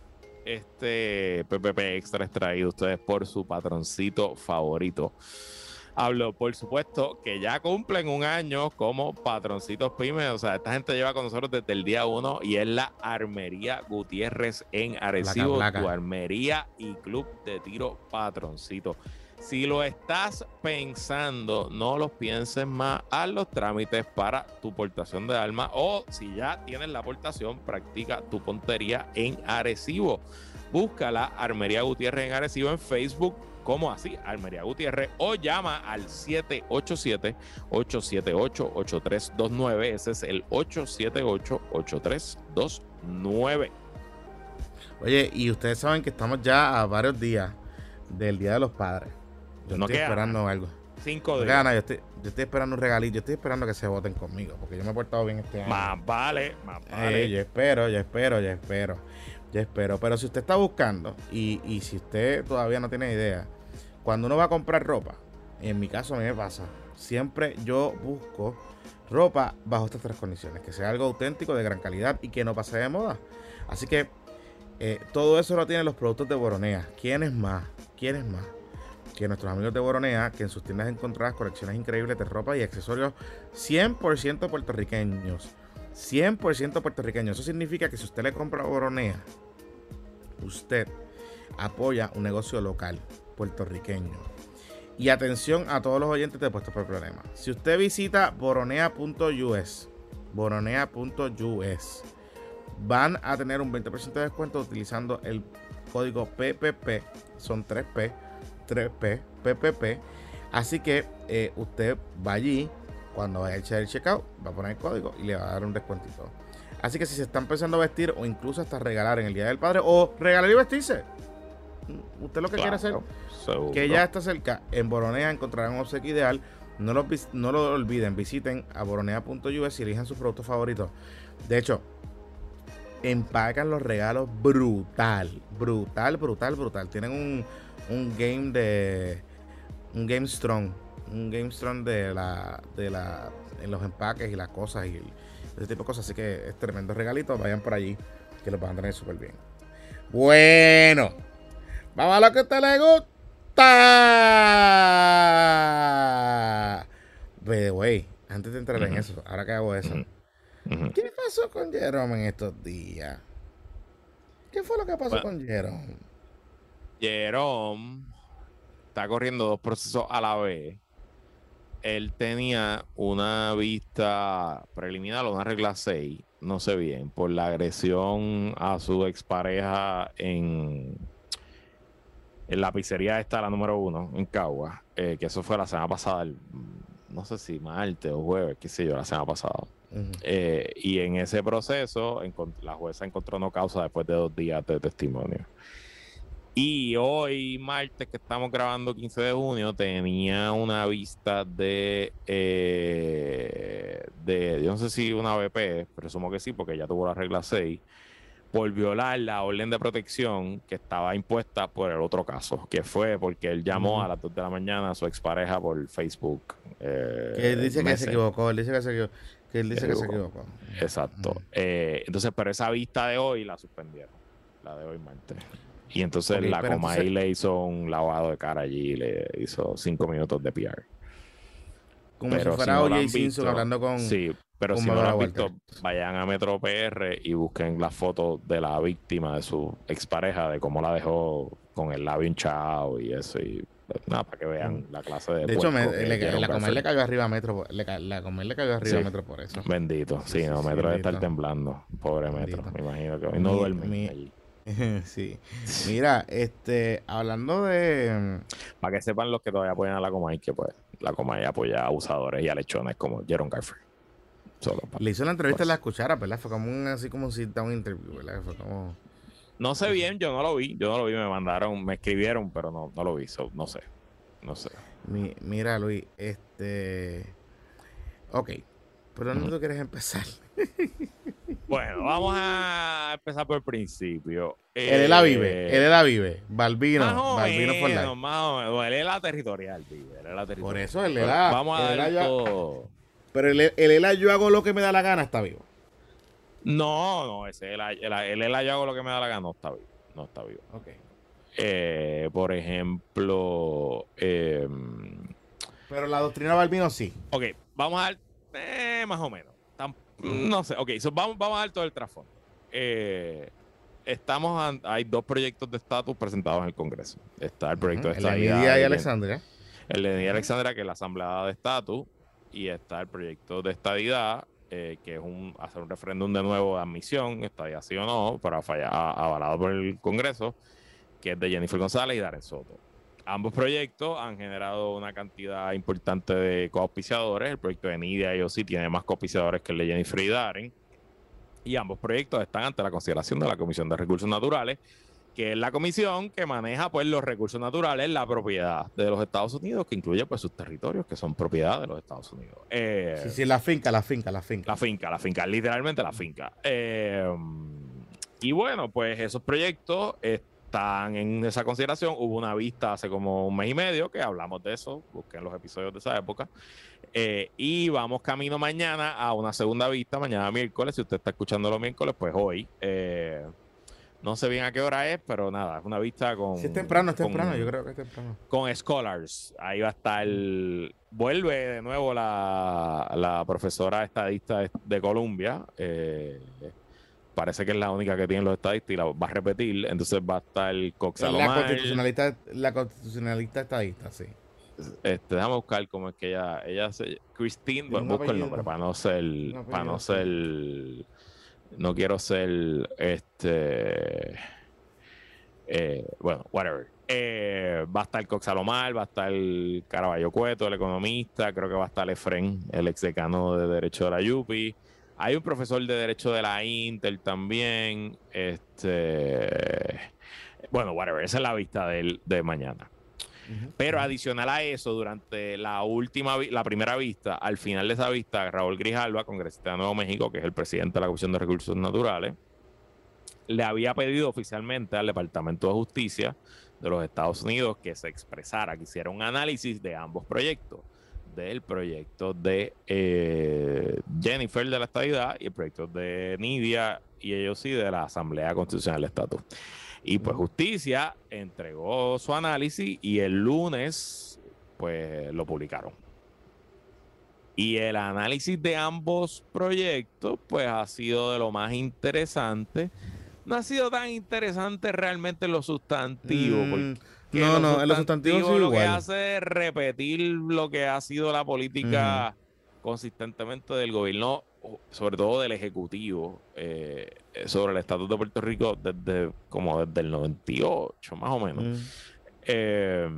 Este P P P Extra es traído a ustedes por su patroncito favorito. Hablo, por supuesto, que ya cumplen un año como patroncitos pymes. O sea, esta gente lleva con nosotros desde el día uno y es la Armería Gutiérrez en Arecibo, Placa, placa. tu armería y club de tiro patroncito. Si lo estás pensando, no los pienses más, haz los trámites para tu portación de armas o si ya tienes la portación, practica tu puntería en Arecibo. Busca la Armería Gutiérrez en Arecibo en Facebook como así, Armería Gutiérrez, o llama al siete ocho siete, ocho siete ocho, ocho tres dos nueve. Ese es el ocho siete ocho, ocho tres dos nueve. Oye, y ustedes saben que estamos ya a varios días del Día de los Padres. Yo No estoy queda esperando nada. algo. Cinco No días. queda nada, yo, estoy, yo estoy esperando un regalito. Yo estoy esperando que se voten conmigo. Porque yo me he portado bien este año. Más vale, más vale. Eh, yo espero, yo espero, yo espero. Yo espero. Pero si usted está buscando y, y si usted todavía no tiene idea, cuando uno va a comprar ropa, en mi caso a mí me pasa, siempre yo busco ropa bajo estas tres condiciones. Que sea algo auténtico, de gran calidad y que no pase de moda. Así que eh, todo eso lo tienen los productos de Boronea. ¿Quiénes más? ¿Quiénes más? Que nuestros amigos de Boronea, que en sus tiendas encontrarás colecciones increíbles de ropa y accesorios cien por ciento puertorriqueños. cien por ciento puertorriqueños. Eso significa que si usted le compra a Boronea, usted apoya un negocio local puertorriqueño. Y atención a todos los oyentes de Puestos por Problemas. Si usted visita boronea punto u s, boronea punto u s, van a tener un veinte por ciento de descuento utilizando el código P P P. Son tres P. tres P, P P P. Así que eh, usted va allí, cuando vaya a echar el checkout, va a poner el código y le va a dar un descuentito. Así que si se están pensando vestir o incluso hasta regalar en el Día del Padre o regalar y vestirse, usted lo que Claro, quiere hacer, seguro. que ya está cerca, en Boronea encontrarán un obsequio ideal. No lo, no lo olviden, visiten a boronea punto u s y elijan sus productos favoritos. De hecho, empacan los regalos brutal, brutal, brutal, brutal. Tienen un, un game de un Game Strong, un Game Strong de la, de la, en los empaques y las cosas y ese tipo de cosas. Así que es tremendo regalito. Vayan por allí, que los van a tener súper bien. Bueno, vamos a lo que a usted le gusta. By the way, antes de entrar uh-huh. en eso, ahora que hago eso, uh-huh. ¿qué pasó con Jerome en estos días? ¿Qué fue lo que pasó bueno, con Jerome? Jerome está corriendo dos procesos a la vez. Él tenía una vista preliminar o una regla seis, no sé bien, por la agresión a su expareja en, en la pizzería esta, la número uno, en Cagua, eh, que eso fue la semana pasada, el, no sé si martes o jueves, qué sé yo, la semana pasada. Uh-huh. Eh, y en ese proceso, la jueza encontró no causa después de dos días de testimonio. Y hoy, martes, que estamos grabando quince de junio, tenía una vista de, eh, de, yo no sé si una B P, presumo que sí, porque ya tuvo la regla seis, por violar la orden de protección que estaba impuesta por el otro caso, que fue porque él llamó uh-huh. a las dos de la mañana a su expareja por Facebook. Eh, que él dice que se equivocó, él dice que se equivocó. Que él dice que se equivocó. Exacto. Uh-huh. Eh, entonces, pero esa vista de hoy la suspendieron, la de hoy martes. Y entonces okay, la Comay entonces... le hizo un lavado de cara allí, le hizo cinco minutos de P R. Como pero si fuera si no O J Simpson hablando con... Sí, pero con si no lo han visto, vayan a Metro P R y busquen la foto de la víctima, de su expareja, de cómo la dejó con el labio hinchado y eso. Y nada, para que vean la clase de... De hecho, me, le, la Comay le cayó arriba a Metro, le, la Comay le cayó arriba sí. a Metro por eso. Bendito, sí, no, Metro sí, debe estar temblando. Pobre Metro, bendito. Me imagino que hoy no mi, duerme mi... allí. Sí. Mira, este, hablando de... Para que sepan los que todavía apoyan a la Comay, que pues la coma y apoya a abusadores y a lechones como Jaron Garfield. Solo Le hizo la entrevista en la cuchara, ¿verdad? Fue como un, así como si da un interview, ¿verdad? Fue como... No sé bien, yo no lo vi, yo no lo vi, me mandaron, me escribieron, pero no, no lo vi, so, no sé, no sé. Mi, mira, Luis, este... Ok, ¿por dónde mm. tú quieres empezar? Bueno, vamos a empezar por el principio. Él eh, la vive, él la vive. Balbino, más o Balbino menos, for life. Más o menos. Él es la territorial, vive. Él es la territorial. Por eso él la. Vamos a ver todo. Pero él, él, él, yo hago lo que me da la gana, está vivo. No, no, ese él, él, él, él yo hago lo que me da la gana, no está vivo. No está vivo. Ok. Eh, por ejemplo. Eh, Pero la doctrina Balbino sí. Ok, vamos a dar. Eh, más o menos. No sé, ok, so vamos, vamos a dar todo el trasfondo. Eh, estamos a, hay dos proyectos de estatus presentados en el Congreso. Está el proyecto uh-huh. de estadidad. El de Nidia y Alexandria. El de Nidia y Alexandria, que es la Asamblea de Estatus. Y está el proyecto de estadidad, eh, que es un hacer un referéndum de nuevo de admisión, estadidad sí o no, para fallar, avalado por el Congreso, que es de Jennifer González y Darren Soto. Ambos proyectos han generado una cantidad importante de coauspiciadores. El proyecto de Nidia y O C tiene más coauspiciadores que el de Jennifer y Darren. Y ambos proyectos están ante la consideración de la Comisión de Recursos Naturales, que es la comisión que maneja pues los recursos naturales, la propiedad de los Estados Unidos, que incluye pues sus territorios que son propiedad de los Estados Unidos. Eh, sí, sí, la finca, la finca, la finca. La finca, la finca, literalmente la finca. Eh, y bueno, pues esos proyectos están en esa consideración. Hubo una vista hace como un mes y medio que hablamos de eso, busquen los episodios de esa época. Eh, y vamos camino mañana a una segunda vista, mañana miércoles. Si usted está escuchando los miércoles, pues hoy. Eh, no sé bien a qué hora es, pero nada, es una vista con... Sí, es temprano, es con, temprano, yo creo que es temprano. Con scholars. Ahí va a estar... El, vuelve de nuevo la, la profesora estadista de, de Columbia. Eh, parece que es la única que tiene los estadistas y la va a repetir. Entonces va a estar Cox Salomar. La constitucionalista, la constitucionalista estadista, sí. Este, déjame buscar cómo es que ella, ella se, Christine, bueno, busco el nombre para no ser, no, para no ser, no quiero ser, este, eh, bueno, whatever. Eh, va a estar Cox Salomar, va a estar Caraballo Cueto, el economista, creo que va a estar Efren, el exdecano de Derecho de la Yupi. Hay un profesor de Derecho de la Intel también, este, bueno, whatever, esa es la vista de, de mañana. Pero adicional a eso, durante la última, la primera vista, al final de esa vista, Raúl Grijalva, congresista de Nuevo México, que es el presidente de la Comisión de Recursos Naturales, le había pedido oficialmente al Departamento de Justicia de los Estados Unidos que se expresara, que hiciera un análisis de ambos proyectos, del proyecto de eh, Jennifer de la estadidad y el proyecto de Nidia y ellos sí de la Asamblea Constitucional de Estatus. Y pues Justicia entregó su análisis y el lunes pues lo publicaron. Y el análisis de ambos proyectos pues ha sido de lo más interesante. No ha sido tan interesante realmente en lo sustantivo. Mm, porque no, no, en lo sustantivo sí lo igual. que hace es repetir lo que ha sido la política uh-huh. consistentemente del gobierno, sobre todo del Ejecutivo, eh, sobre el estatus de Puerto Rico desde como desde el noventa y ocho, más o menos. Mm. Eh,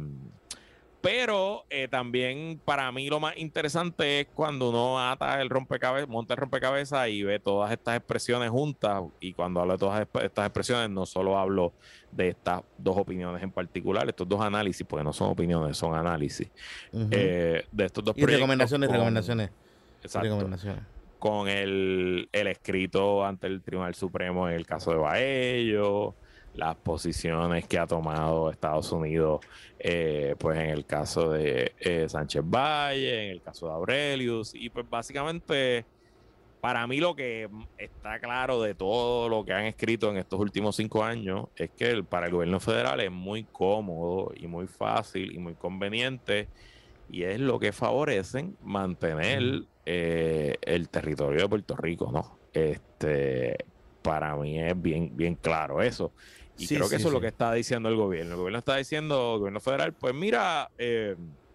pero eh, también para mí lo más interesante es cuando uno ata el rompecabezas, monta el rompecabezas y ve todas estas expresiones juntas. Y cuando hablo de todas estas expresiones, no solo hablo de estas dos opiniones en particular, estos dos análisis, porque no son opiniones, son análisis. Uh-huh. eh, de estos dos y recomendaciones, con, recomendaciones. Exacto. Recomendaciones. Con el, el escrito ante el Tribunal Supremo en el caso de Baello, las posiciones que ha tomado Estados Unidos, eh, pues en el caso de eh, Sánchez Valle, en el caso de Aurelius, y pues básicamente para mí lo que está claro de todo lo que han escrito en estos últimos cinco años es que el, para el gobierno federal es muy cómodo y muy fácil y muy conveniente, y es lo que favorecen mantener mm. eh, el territorio de Puerto Rico, ¿no? Este, para mí es bien, bien claro eso. Y sí, creo que sí, eso sí. es lo que está diciendo el gobierno. El gobierno está diciendo, el gobierno federal, pues mira, eh,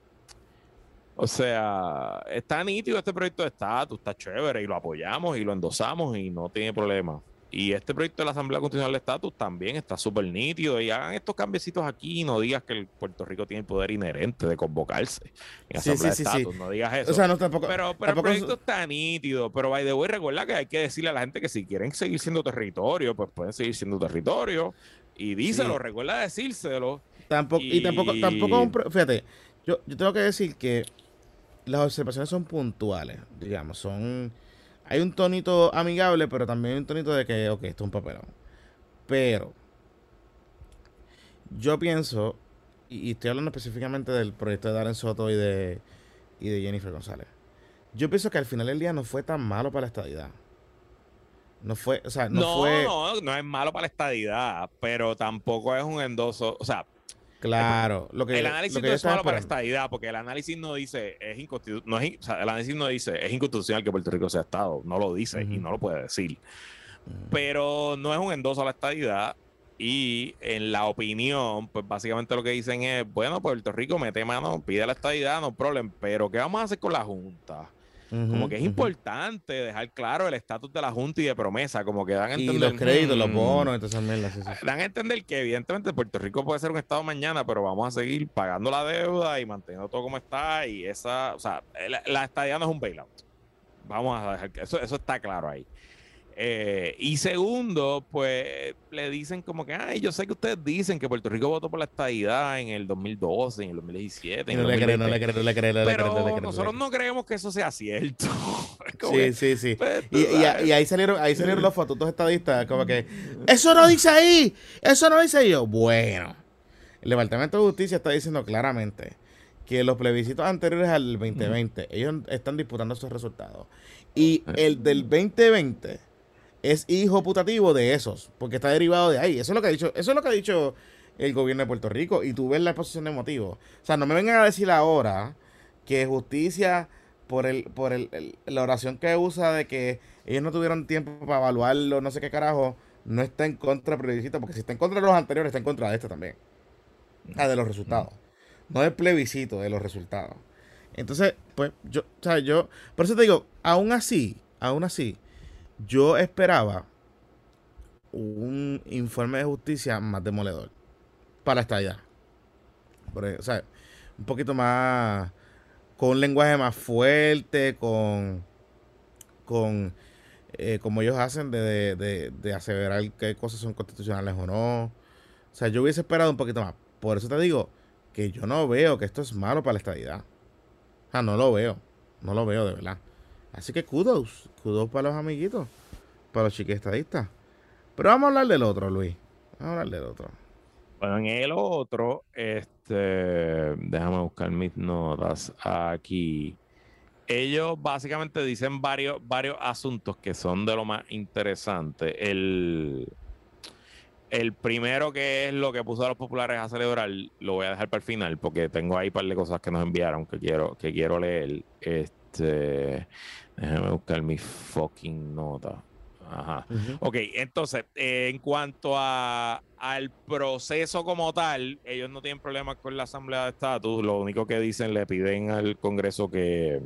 o sea, está nítido este proyecto de estatus, está chévere y lo apoyamos y lo endosamos y no tiene problema. Y este proyecto de la Asamblea Constitucional de Estatus también está súper nítido. Y hagan estos cambiecitos aquí y no digas que el Puerto Rico tiene el poder inherente de convocarse en Sí, Asamblea sí, de sí, sí. Estatus. No digas O eso. sea, no tampoco, Pero, pero el tampoco, proyecto está nítido. Pero, by the way, recuerda que hay que decirle a la gente que si quieren seguir siendo territorio, pues pueden seguir siendo territorio. Y díselo, sí, recuerda decírselo. tampoco, y tampoco, tampoco, Y un pro- fíjate, yo, yo tengo que decir que las observaciones son puntuales, digamos, son, hay un tonito amigable, pero también hay un tonito de que, ok, esto es un papelón. Pero yo pienso, y, y estoy hablando específicamente del proyecto de Darren Soto y de, y de Jennifer González. Yo pienso que al final del día no fue tan malo para la estadidad. No fue, o sea, no no, fue no, no es malo para la estadidad, pero tampoco es un endoso. O sea, el, claro lo el que, lo análisis que no yo es estaba malo para la esperando. estadidad, porque el análisis no dice es inconstitu no es, o sea, el análisis no dice es inconstitucional que Puerto Rico sea Estado, no lo dice y Ujú, no lo puede decir. ujú. Pero no es un endoso a la estadidad. Y en la opinión, pues básicamente lo que dicen es, bueno, Puerto Rico mete mano, pide la estadidad, no problema, pero ¿qué vamos a hacer con la Junta? Como Ujú, que es ujú. importante dejar claro el estatus de la Junta y de promesa, como que dan a Y entender, los créditos, los hmm, bonos, entonces mierda, sí, sí. dan a entender que evidentemente Puerto Rico puede ser un estado mañana, pero vamos a seguir pagando la deuda y manteniendo todo como está. Y esa, o sea, la, la estadía no es un bailout. Vamos a dejar que eso, eso está claro ahí. Eh, y segundo, pues le dicen como que, ay, yo sé que ustedes dicen que Puerto Rico votó por la estadidad en el dos mil doce, en el dos mil diecisiete, Y en no el le creo, no dos mil veinte, le creo, no le creo, no le creo, no le pero creo, no le nosotros creo. no creemos que eso sea cierto. Es como que, Sí, sí, sí. pues, Y, tú y, y sabes. ahí salieron, ahí salieron los fotutos estadistas, como que, eso no dice ahí, eso no dice yo. Bueno, el Departamento de Justicia está diciendo claramente que los plebiscitos anteriores al dos mil veinte, ellos están disputando esos resultados. Y el del dos mil veinte es hijo putativo de esos, porque está derivado de ahí. Eso es lo que ha dicho, eso es lo que ha dicho el gobierno de Puerto Rico. Y tú ves la exposición de motivos. O sea, no me vengan a decir ahora que justicia por el, por el, el- la oración que usa de que ellos no tuvieron tiempo para evaluarlo, no sé qué carajo, no está en contra del plebiscito, porque si está en contra de los anteriores, está en contra de este también. Ah, de los resultados. No del plebiscito, de los resultados. Entonces, pues, yo, o sea, yo, por eso te digo, aún así, aún así, yo esperaba un informe de justicia más demoledor para esta allá. O sea, un poquito más, con un lenguaje más fuerte, con, con eh, como ellos hacen de, de, de, de aseverar qué cosas son constitucionales o no. O sea, yo hubiese esperado un poquito más. Por eso te digo que yo no veo que esto es malo para la estadidad. O sea, no lo veo. No lo veo de verdad. Así que kudos. Kudos para los amiguitos. Para los chiques estadistas. Pero vamos a hablar del otro, Luis. Vamos a hablar del otro. Bueno, en el otro, este, déjame buscar mis notas aquí. Ellos básicamente dicen varios, varios asuntos que son de lo más interesante. El, el primero, que es lo que puso a los populares a celebrar, lo voy a dejar para el final porque tengo ahí un par de cosas que nos enviaron que quiero, que quiero leer. Este, déjame buscar mis fucking notas. Ajá. Ujú. Ok, entonces, eh, en cuanto a, al proceso como tal, ellos no tienen problemas con la Asamblea de Estatus. Lo único que dicen, le piden al Congreso que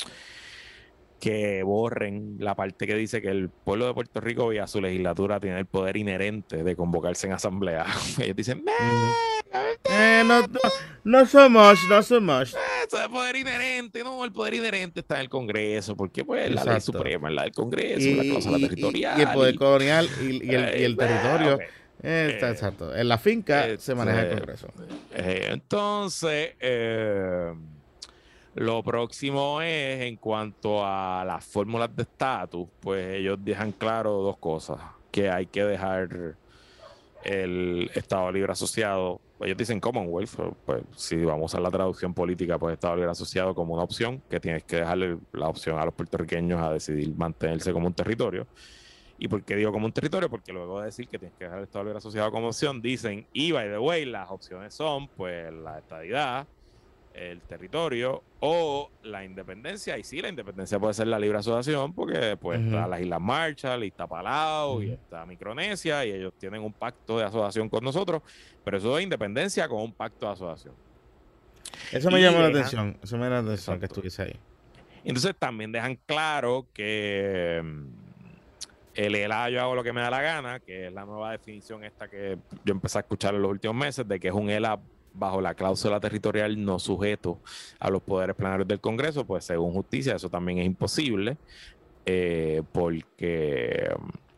que borren la parte que dice que el pueblo de Puerto Rico vía su legislatura tiene el poder inherente de convocarse en asamblea. Ellos dicen, Ujú. Eh, no, no, no so much, no so much. eso es poder inherente, no, el poder inherente está en el Congreso, porque pues la ley Exacto. suprema es la del Congreso, la cláusula Y, y, y, y el territorial poder y, colonial y, y el, y eh, el eh, ok. territorio eh, está Eh, exacto. En la finca se maneja el este, Congreso. eh, entonces, eh, lo próximo es en cuanto a las fórmulas de estatus, pues ellos dejan claro dos cosas, que hay que dejar el Estado Libre Asociado, ellos dicen Commonwealth, pero, pues si vamos a la traducción política, pues Estado Libre Asociado como una opción, que tienes que dejarle la opción a los puertorriqueños a decidir mantenerse como un territorio. ¿Y por qué digo como un territorio? Porque luego de decir que tienes que dejar el Estado Libre Asociado como opción, dicen, y by the way, las opciones son pues la estadidad, el territorio o la independencia. Y sí, la independencia puede ser la libre asociación, porque pues está Ujú, las Islas Marshall, y está Palau, y ujú. está Micronesia, y ellos tienen un pacto de asociación con nosotros, pero eso es independencia con un pacto de asociación. Eso me Y llamó la dejan, atención. Eso me llamó la atención que exacto. estuviese ahí. Entonces también dejan claro que el E L A yo hago lo que me da la gana, que es la nueva definición esta que yo empecé a escuchar en los últimos meses, de que es un E L A bajo la cláusula territorial no sujeto a los poderes plenarios del Congreso, pues según justicia eso también es imposible, eh, porque...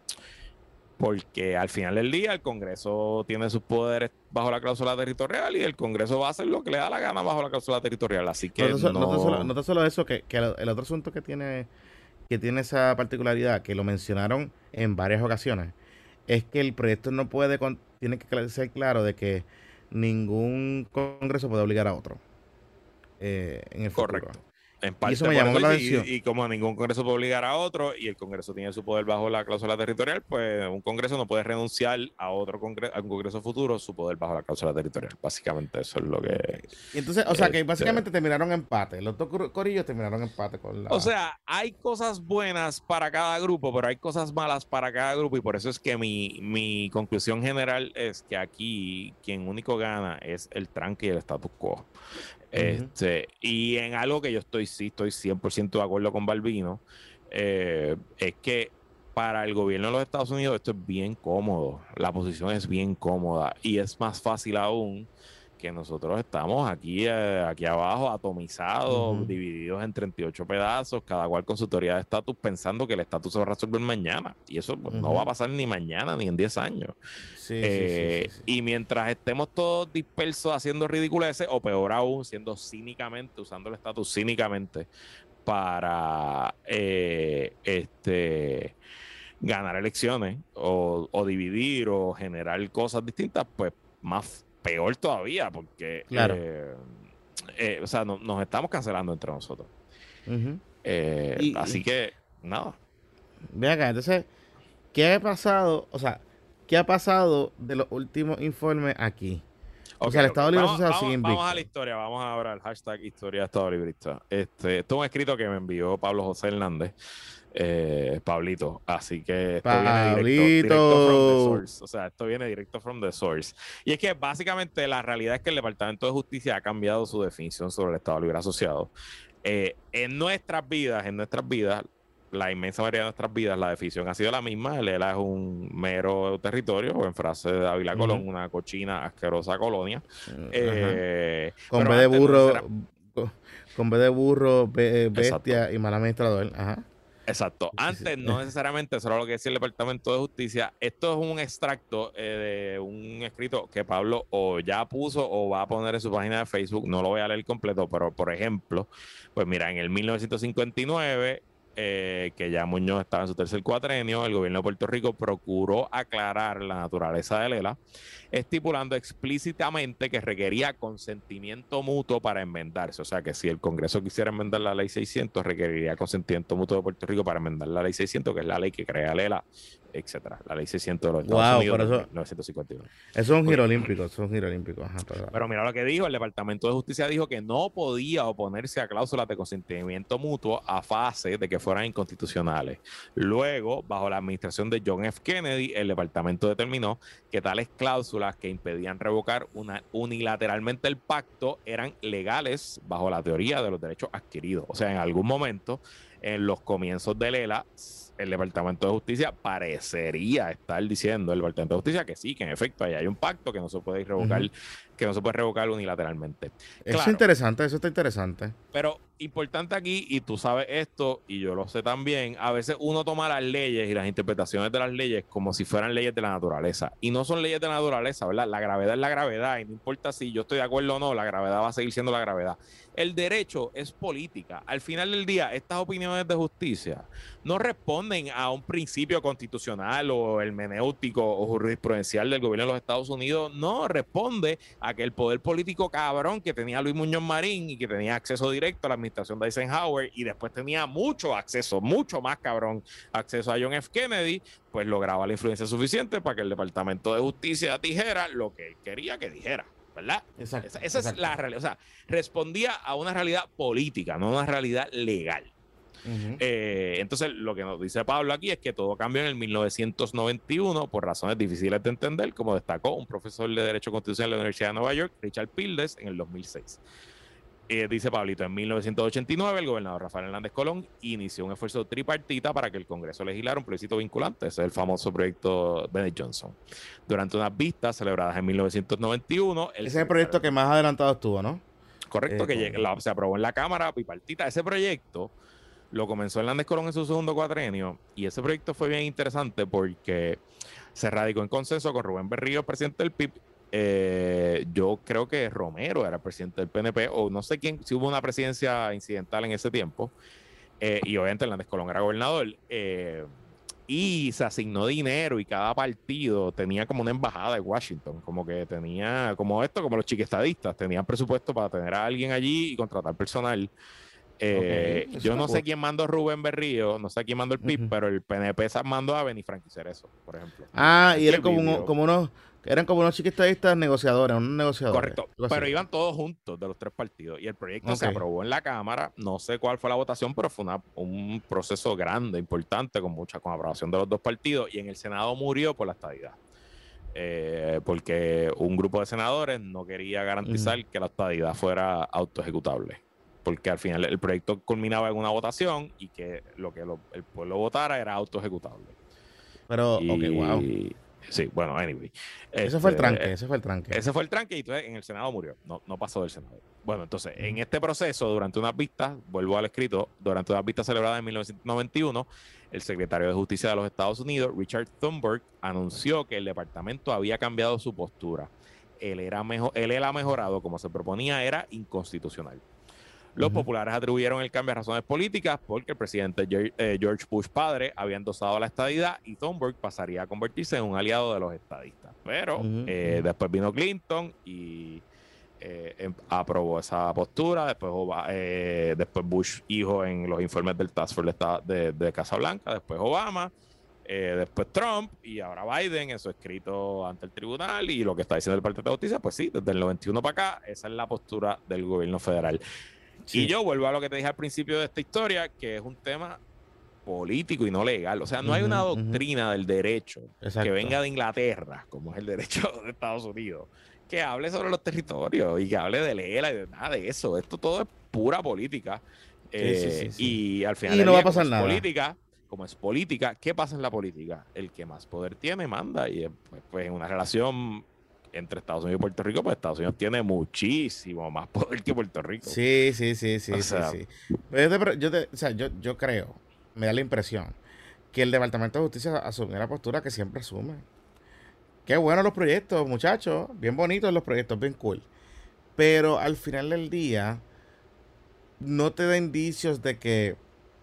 porque al final del día el Congreso tiene sus poderes bajo la cláusula territorial y el Congreso va a hacer lo que le da la gana bajo la cláusula territorial, así que No te, so- no te no... solo, no te solo eso, que, que el, el otro asunto que tiene, que tiene esa particularidad, que lo mencionaron en varias ocasiones, es que el proyecto no puede, con- tiene que cl- ser claro de que ningún Congreso puede obligar a otro eh, en el futuro. Correcto. En Y eso parte me por llamó eso, la y, atención. y como ningún Congreso puede obligar a otro, y el Congreso tiene su poder bajo la cláusula territorial, pues un Congreso no puede renunciar a otro congreso, a un Congreso futuro su poder bajo la cláusula territorial. Básicamente eso es lo que... Y entonces, o sea, que este, básicamente terminaron empate. Los dos cor- corillos terminaron empate con la... O sea, hay cosas buenas para cada grupo, pero hay cosas malas para cada grupo, y por eso es que mi, mi conclusión general es que aquí quien único gana es el tranque y el status quo. Este, y en algo que yo estoy, sí, estoy cien por ciento de acuerdo con Balbino, eh, es que para el gobierno de los Estados Unidos esto es bien cómodo, la posición es bien cómoda y es más fácil aún que nosotros estamos aquí, eh, aquí abajo, atomizados, Ujú. divididos en treinta y ocho pedazos, cada cual con su teoría de estatus, pensando que el estatus se va a resolver mañana. Y eso pues, no Ujú. va a pasar ni mañana ni en diez años. Sí, Eh, sí, sí, sí, sí. Y mientras estemos todos dispersos haciendo ridiculeces, o peor aún, siendo cínicamente, usando el estatus cínicamente para eh, este, ganar elecciones o, o dividir o generar cosas distintas, pues más peor todavía, porque Claro. eh, eh, o sea, no- nos estamos cancelando entre nosotros. Ujú. Eh, Y- así y- que, nada. Ve acá, entonces, ¿qué ha pasado? O sea, ¿qué ha pasado de los últimos informes aquí? O Ok, sea, el ok. Estado Libre Vamos, Asociado vamos, sigue vamos a invicto. la historia, vamos ahora al hashtag historia de Estado Librista. Este, esto es un escrito que me envió Pablo José Hernández, eh, Pablito, así que esto viene directo, directo from the Pablito. source, o sea, esto viene directo from the source. Y es que básicamente la realidad es que el Departamento de Justicia ha cambiado su definición sobre el Estado Libre Asociado. Eh, en nuestras vidas, en nuestras vidas, la inmensa mayoría de nuestras vidas, la definición ha sido la misma. El E L A es un mero territorio, o en frase de Ávila Ujú. Colón, una cochina, asquerosa colonia. Ajá. Eh, Con pero B de antes no burro, necesariamente- con, con B de burro, be- bestia Exacto. y mal administrador. Ajá. Exacto. Sí, Antes sí. no necesariamente eso era lo que decía el Departamento de Justicia. Esto es un extracto eh, de un escrito que Pablo o ya puso o va a poner en su página de Facebook. No lo voy a leer completo, pero por ejemplo, pues mira, en el mil novecientos cincuenta y nueve, eh, que ya Muñoz estaba en su tercer cuatrenio, el gobierno de Puerto Rico procuró aclarar la naturaleza del E L A, estipulando explícitamente que requería consentimiento mutuo para enmendarse. O sea, que si el Congreso quisiera enmendar la ley seiscientos, requeriría consentimiento mutuo de Puerto Rico para enmendar la ley seiscientos, que es la ley que crea el E L A, etcétera. La ley seiscientos de los Estados Wow, Unidos por de eso, mil novecientos cincuenta y uno. eso es un Ok. giro olímpico, eso es un giro olímpico. Ajá, pero- Pero mira lo que dijo, el Departamento de Justicia dijo que no podía oponerse a cláusulas de consentimiento mutuo a fase de que fueran inconstitucionales. Luego, bajo la administración de John F. Kennedy, el departamento determinó que tales cláusulas que impedían revocar una, unilateralmente el pacto eran legales bajo la teoría de los derechos adquiridos. O sea, en algún momento, en los comienzos del E L A, el Departamento de Justicia parecería estar diciendo, el Departamento de Justicia, que sí, que en efecto ahí hay un pacto que no se puede revocar, Ujú. que no se puede revocar unilateralmente. Eso es Claro, interesante, eso está interesante. pero importante aquí, y tú sabes esto, y yo lo sé también, a veces uno toma las leyes y las interpretaciones de las leyes como si fueran leyes de la naturaleza. Y no son leyes de la naturaleza, ¿verdad? La gravedad es la gravedad, y no importa si yo estoy de acuerdo o no, la gravedad va a seguir siendo la gravedad. El derecho es política. Al final del día, estas opiniones de justicia no responden a un principio constitucional o hermenéutico o jurisprudencial del gobierno de los Estados Unidos. No, responde a que el poder político cabrón que tenía Luis Muñoz Marín y que tenía acceso directo a la administración de Eisenhower y después tenía mucho acceso, mucho más cabrón acceso a John F. Kennedy, pues lograba la influencia suficiente para que el Departamento de Justicia dijera lo que él quería que dijera. ¿Verdad? Exacto. Esa, esa es exacto. la realidad. O sea, respondía a una realidad política, no a una realidad legal. Ujú. Eh, entonces, lo que nos dice Pablo aquí es que todo cambió en el mil novecientos noventa y uno por razones difíciles de entender, como destacó un profesor de Derecho Constitucional de la Universidad de Nueva York, Richard Pildes, en el dos mil seis. Eh, dice Pablito, en mil novecientos ochenta y nueve el gobernador Rafael Hernández Colón inició un esfuerzo tripartita para que el Congreso legislara un plebiscito vinculante. Ese es el famoso proyecto Bennett Johnson. Durante unas vistas celebradas en mil novecientos noventa y uno... Ese es el proyecto que más adelantado estuvo, ¿no? Correcto, Eh, que con- lleg- la- se aprobó en la Cámara bipartita. Ese proyecto lo comenzó Hernández Colón en su segundo cuatrenio y ese proyecto fue bien interesante porque se radicó en consenso con Rubén Berrío, presidente del P I B. Eh, yo creo que Romero era presidente del P N P, o no sé quién, si hubo una presidencia incidental en ese tiempo. Eh, y obviamente Hernández Colón era gobernador. Eh, y se asignó dinero y cada partido tenía como una embajada en Washington, como que tenía, como esto, como los chiquestadistas, tenían presupuesto para tener a alguien allí y contratar personal. Eh, Ok, eso yo está no sé cool. quién mandó Rubén Berrío, no sé quién mandó el P I B, Ujú. pero el P N P se mandó a Benny Frank eso, por ejemplo. Ah, y Que eran como, uno- vivió. como unos, eran como unos chiquitadistas negociadores, unos negociadores. Correcto, algo así. pero iban todos juntos de los tres partidos y el proyecto se Ok. aprobó en la Cámara. No sé cuál fue la votación, pero fue una- un proceso grande, importante, con mucha con aprobación de los dos partidos, y en el Senado murió por la estadidad. Eh, porque un grupo de senadores no quería garantizar Ujú. que la estadidad fuera autoejecutable, porque al final el proyecto culminaba en una votación y que lo que lo- el pueblo votara era autoejecutable. Pero, ok, wow. Y sí, bueno, anyway. Ese fue el Este, tranque, ese fue el tranque. ese fue el tranque y entonces en el Senado murió. No, no pasó del Senado. Bueno, entonces, en este proceso, durante unas vistas, vuelvo al escrito, durante unas vistas celebradas en mil novecientos noventa y uno, el secretario de Justicia de los Estados Unidos, Richard Thunberg, anunció que el departamento había cambiado su postura. Él era, mejor, él era mejorado, como se proponía, era inconstitucional. Los Ujú. populares atribuyeron el cambio a razones políticas porque el presidente Ge- eh, George Bush padre había endosado la estadidad y Thunberg pasaría a convertirse en un aliado de los estadistas. Pero Ujú, eh, ujú. después vino Clinton y eh, em- aprobó esa postura. Después, Oba- eh, después Bush hijo en los informes del Task Force de, esta- de, de Casa Blanca. Después Obama. eh, después Trump y ahora Biden en su escrito ante el tribunal y lo que está diciendo el Partido de Justicia, pues sí, desde el noventa y uno para acá, esa es la postura del gobierno federal. Sí. Y yo vuelvo a lo que te dije al principio de esta historia, que es un tema político y no legal. O sea, no hay una Ujú, ujú. doctrina del derecho Exacto. que venga de Inglaterra, como es el derecho de Estados Unidos, que hable sobre los territorios y que hable de Lela y de nada de eso. Esto todo es pura política. Sí, Eh, sí, sí, sí. Y al final Y del no va día, a pasar como es nada. política, como es política, ¿qué pasa en la política? El que más poder tiene manda y eh, pues, pues en una relación entre Estados Unidos y Puerto Rico, pues Estados Unidos tiene muchísimo más poder que Puerto Rico. Sí, sí, sí, sí, O sí, sea, sí. Pero yo, te, yo, te- o sea, yo, yo creo, me da la impresión, que el Departamento de Justicia asumió la postura que siempre asume. Qué buenos los proyectos, muchachos. Bien bonitos los proyectos, bien cool. Pero al final del día, no te da indicios de que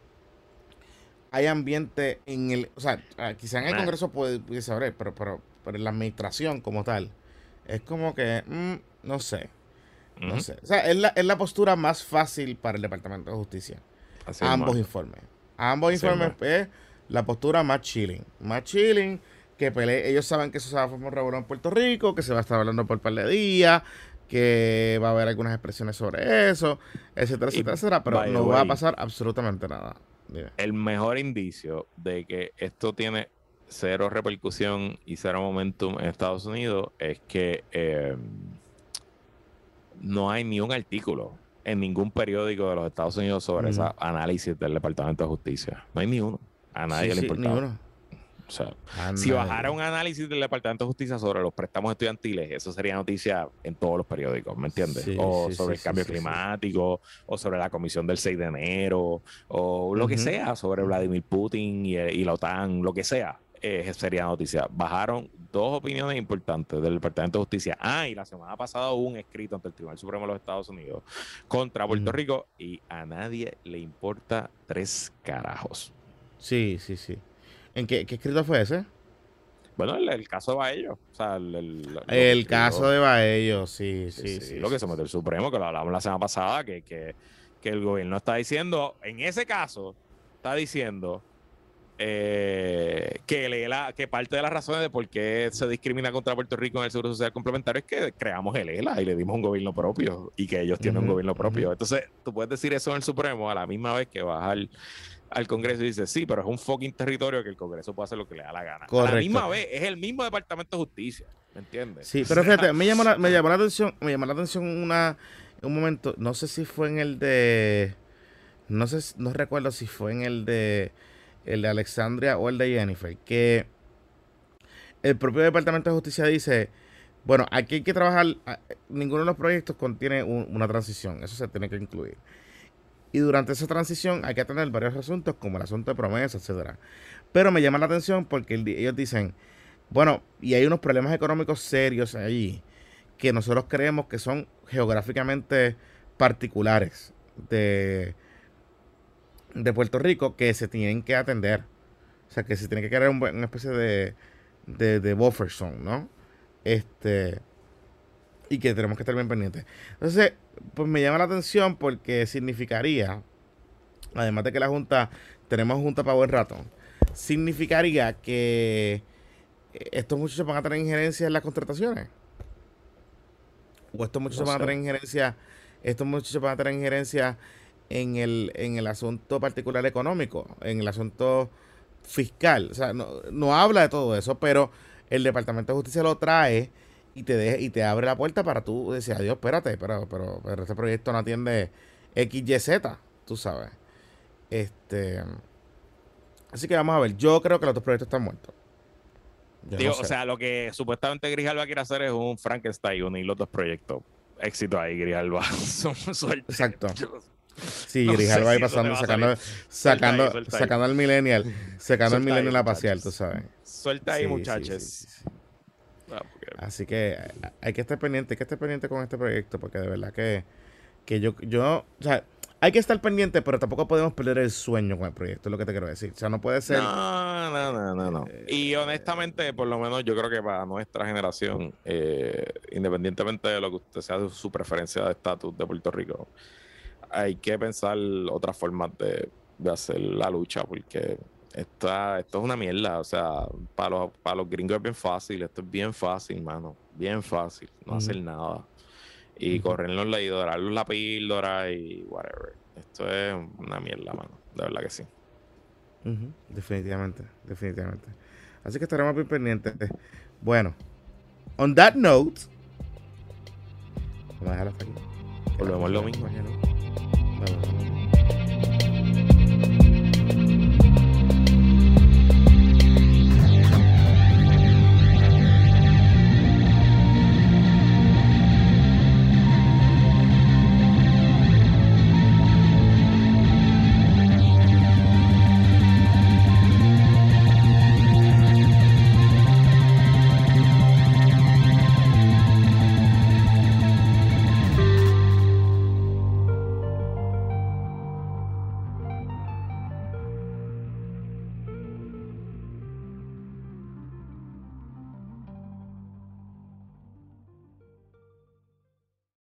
hay ambiente en el... O sea, ah, quizá en el Nah. Congreso puede, puede saber, pero, pero, pero en la administración como tal, es como que, mm, no sé, no ujú, sé. O sea, es la, es la postura más fácil para el Departamento de Justicia. así A es, ambos mano. informes. A ambos Así informes es, es la postura más chilling. Más chilling, que pele- ellos saben que eso se va a formar un revuelo en Puerto Rico, que se va a estar hablando por un par de días, que va a haber algunas expresiones sobre eso, etcétera, Y, etcétera, etcétera, pero by the no va a way, pasar absolutamente nada. Dime. el mejor indicio de que esto tiene cero repercusión y cero momentum en Estados Unidos es que eh, no hay ni un artículo en ningún periódico de los Estados Unidos sobre Ujú. ese análisis del Departamento de Justicia. No hay ni uno. A nadie Sí, le sí, ni importaba. uno. O sea, A si nadie. bajara un análisis del Departamento de Justicia sobre los préstamos estudiantiles, eso sería noticia en todos los periódicos, ¿me entiendes? Sí, o sí, sobre sí, el cambio sí, sí, sí. climático, o sobre la comisión del seis de enero, o lo que Ujú. sea, sobre Vladimir Putin y, y la OTAN, lo que sea, eh, sería noticia. Bajaron dos opiniones importantes del Departamento de Justicia. Ah, y la semana pasada hubo un escrito ante el Tribunal Supremo de los Estados Unidos contra Puerto Ujú. Rico y a nadie le importa tres carajos. Sí, sí, sí. ¿En qué, qué escrito fue ese? Bueno, el, el caso de Baello. O sea, el, el- lo que El escribió- caso de Baello, sí, Sí, sí, sí, sí. lo que sí, sometió sí. el Supremo, que lo hablamos la semana pasada, que, que, que el gobierno está diciendo, en ese caso, está diciendo eh, que, le- la, que parte de las razones de por qué se discrimina contra Puerto Rico en el Seguro Social Complementario es que creamos el E L A y le dimos un gobierno propio y que ellos tienen un Ujú, gobierno propio. ujú. Entonces, tú puedes decir eso en el Supremo a la misma vez que vas al, al Congreso y dices, sí, pero es un fucking territorio que el Congreso puede hacer lo que le da la gana. A la Correcto. misma vez, es el mismo Departamento de Justicia, ¿me entiendes? Sí, O pero sea, fíjate, me llamó la, me llamó la atención, me llamó la atención una un momento, no sé si fue en el de, no sé, no recuerdo si fue en el de, el de Alexandria o el de Jennifer, que el propio Departamento de Justicia dice, bueno, aquí hay que trabajar, ninguno de los proyectos contiene un, una transición, eso se tiene que incluir. Y durante esa transición hay que tener varios asuntos, como el asunto de promesa, etcétera. Pero me llama la atención porque el, ellos dicen, bueno, y hay unos problemas económicos serios allí que nosotros creemos que son geográficamente particulares de, de Puerto Rico que se tienen que atender. O sea, que se tiene que crear un, una especie de, de, de buffer zone, ¿no? Este, y que tenemos que estar bien pendientes. Entonces, pues me llama la atención porque significaría, además de que la Junta, tenemos Junta para buen rato, significaría que estos muchachos van a tener injerencia en las contrataciones. O estos muchachos No van a sé. tener injerencia, estos muchachos van a tener injerencia en el, en el asunto particular económico, en el asunto fiscal. O sea, no, no habla de todo eso, pero el Departamento de Justicia lo trae y te deja, y te abre la puerta para tú decir, adiós, espérate, pero, pero, pero este proyecto no atiende X, Y, Z, tú sabes. Este, así que vamos a ver. Yo creo que los dos proyectos están muertos. Yo no Digo, o sé. sea, lo que supuestamente Grijalva quiere hacer es un Frankenstein, unir los dos proyectos. Éxito ahí, Grijalva. Suerte. Exacto. Yo Sí, no sé Grijalva ahí si eso te pasando, va a salir. sacando, Suelta ahí, sacando, suelta ahí. sacando al millennial, sacando al Suelta ahí, millennial a pasear, tú muchachos. sabes. Suelta ahí, Sí, sí, muchachos. sí, sí, sí. Ah, porque- Así que a- hay que estar pendiente, hay que estar pendiente con este proyecto, porque de verdad que, que yo, yo, o sea, hay que estar pendiente, pero tampoco podemos perder el sueño con el proyecto, es lo que te quiero decir. O sea, no puede ser. No, no, no, no, no. Y honestamente, por lo menos yo creo que para nuestra generación, eh, independientemente de lo que usted sea de su preferencia de estatus de Puerto Rico, hay que pensar otras formas de, de hacer la lucha, porque esta, esto es una mierda. O sea, para los, para los gringos es bien fácil, esto es bien fácil, mano. Bien fácil, no Ujú. hacer nada. Y Ujú. corrernos y dorarlos la píldora y whatever. Esto es una mierda, mano. De verdad que sí. Ujú, definitivamente, definitivamente. Así que estaremos bien pendientes. Bueno, on that note, vamos a dejarlo hasta aquí. Volvemos lo Quedamos mismo. mañana. Vamos.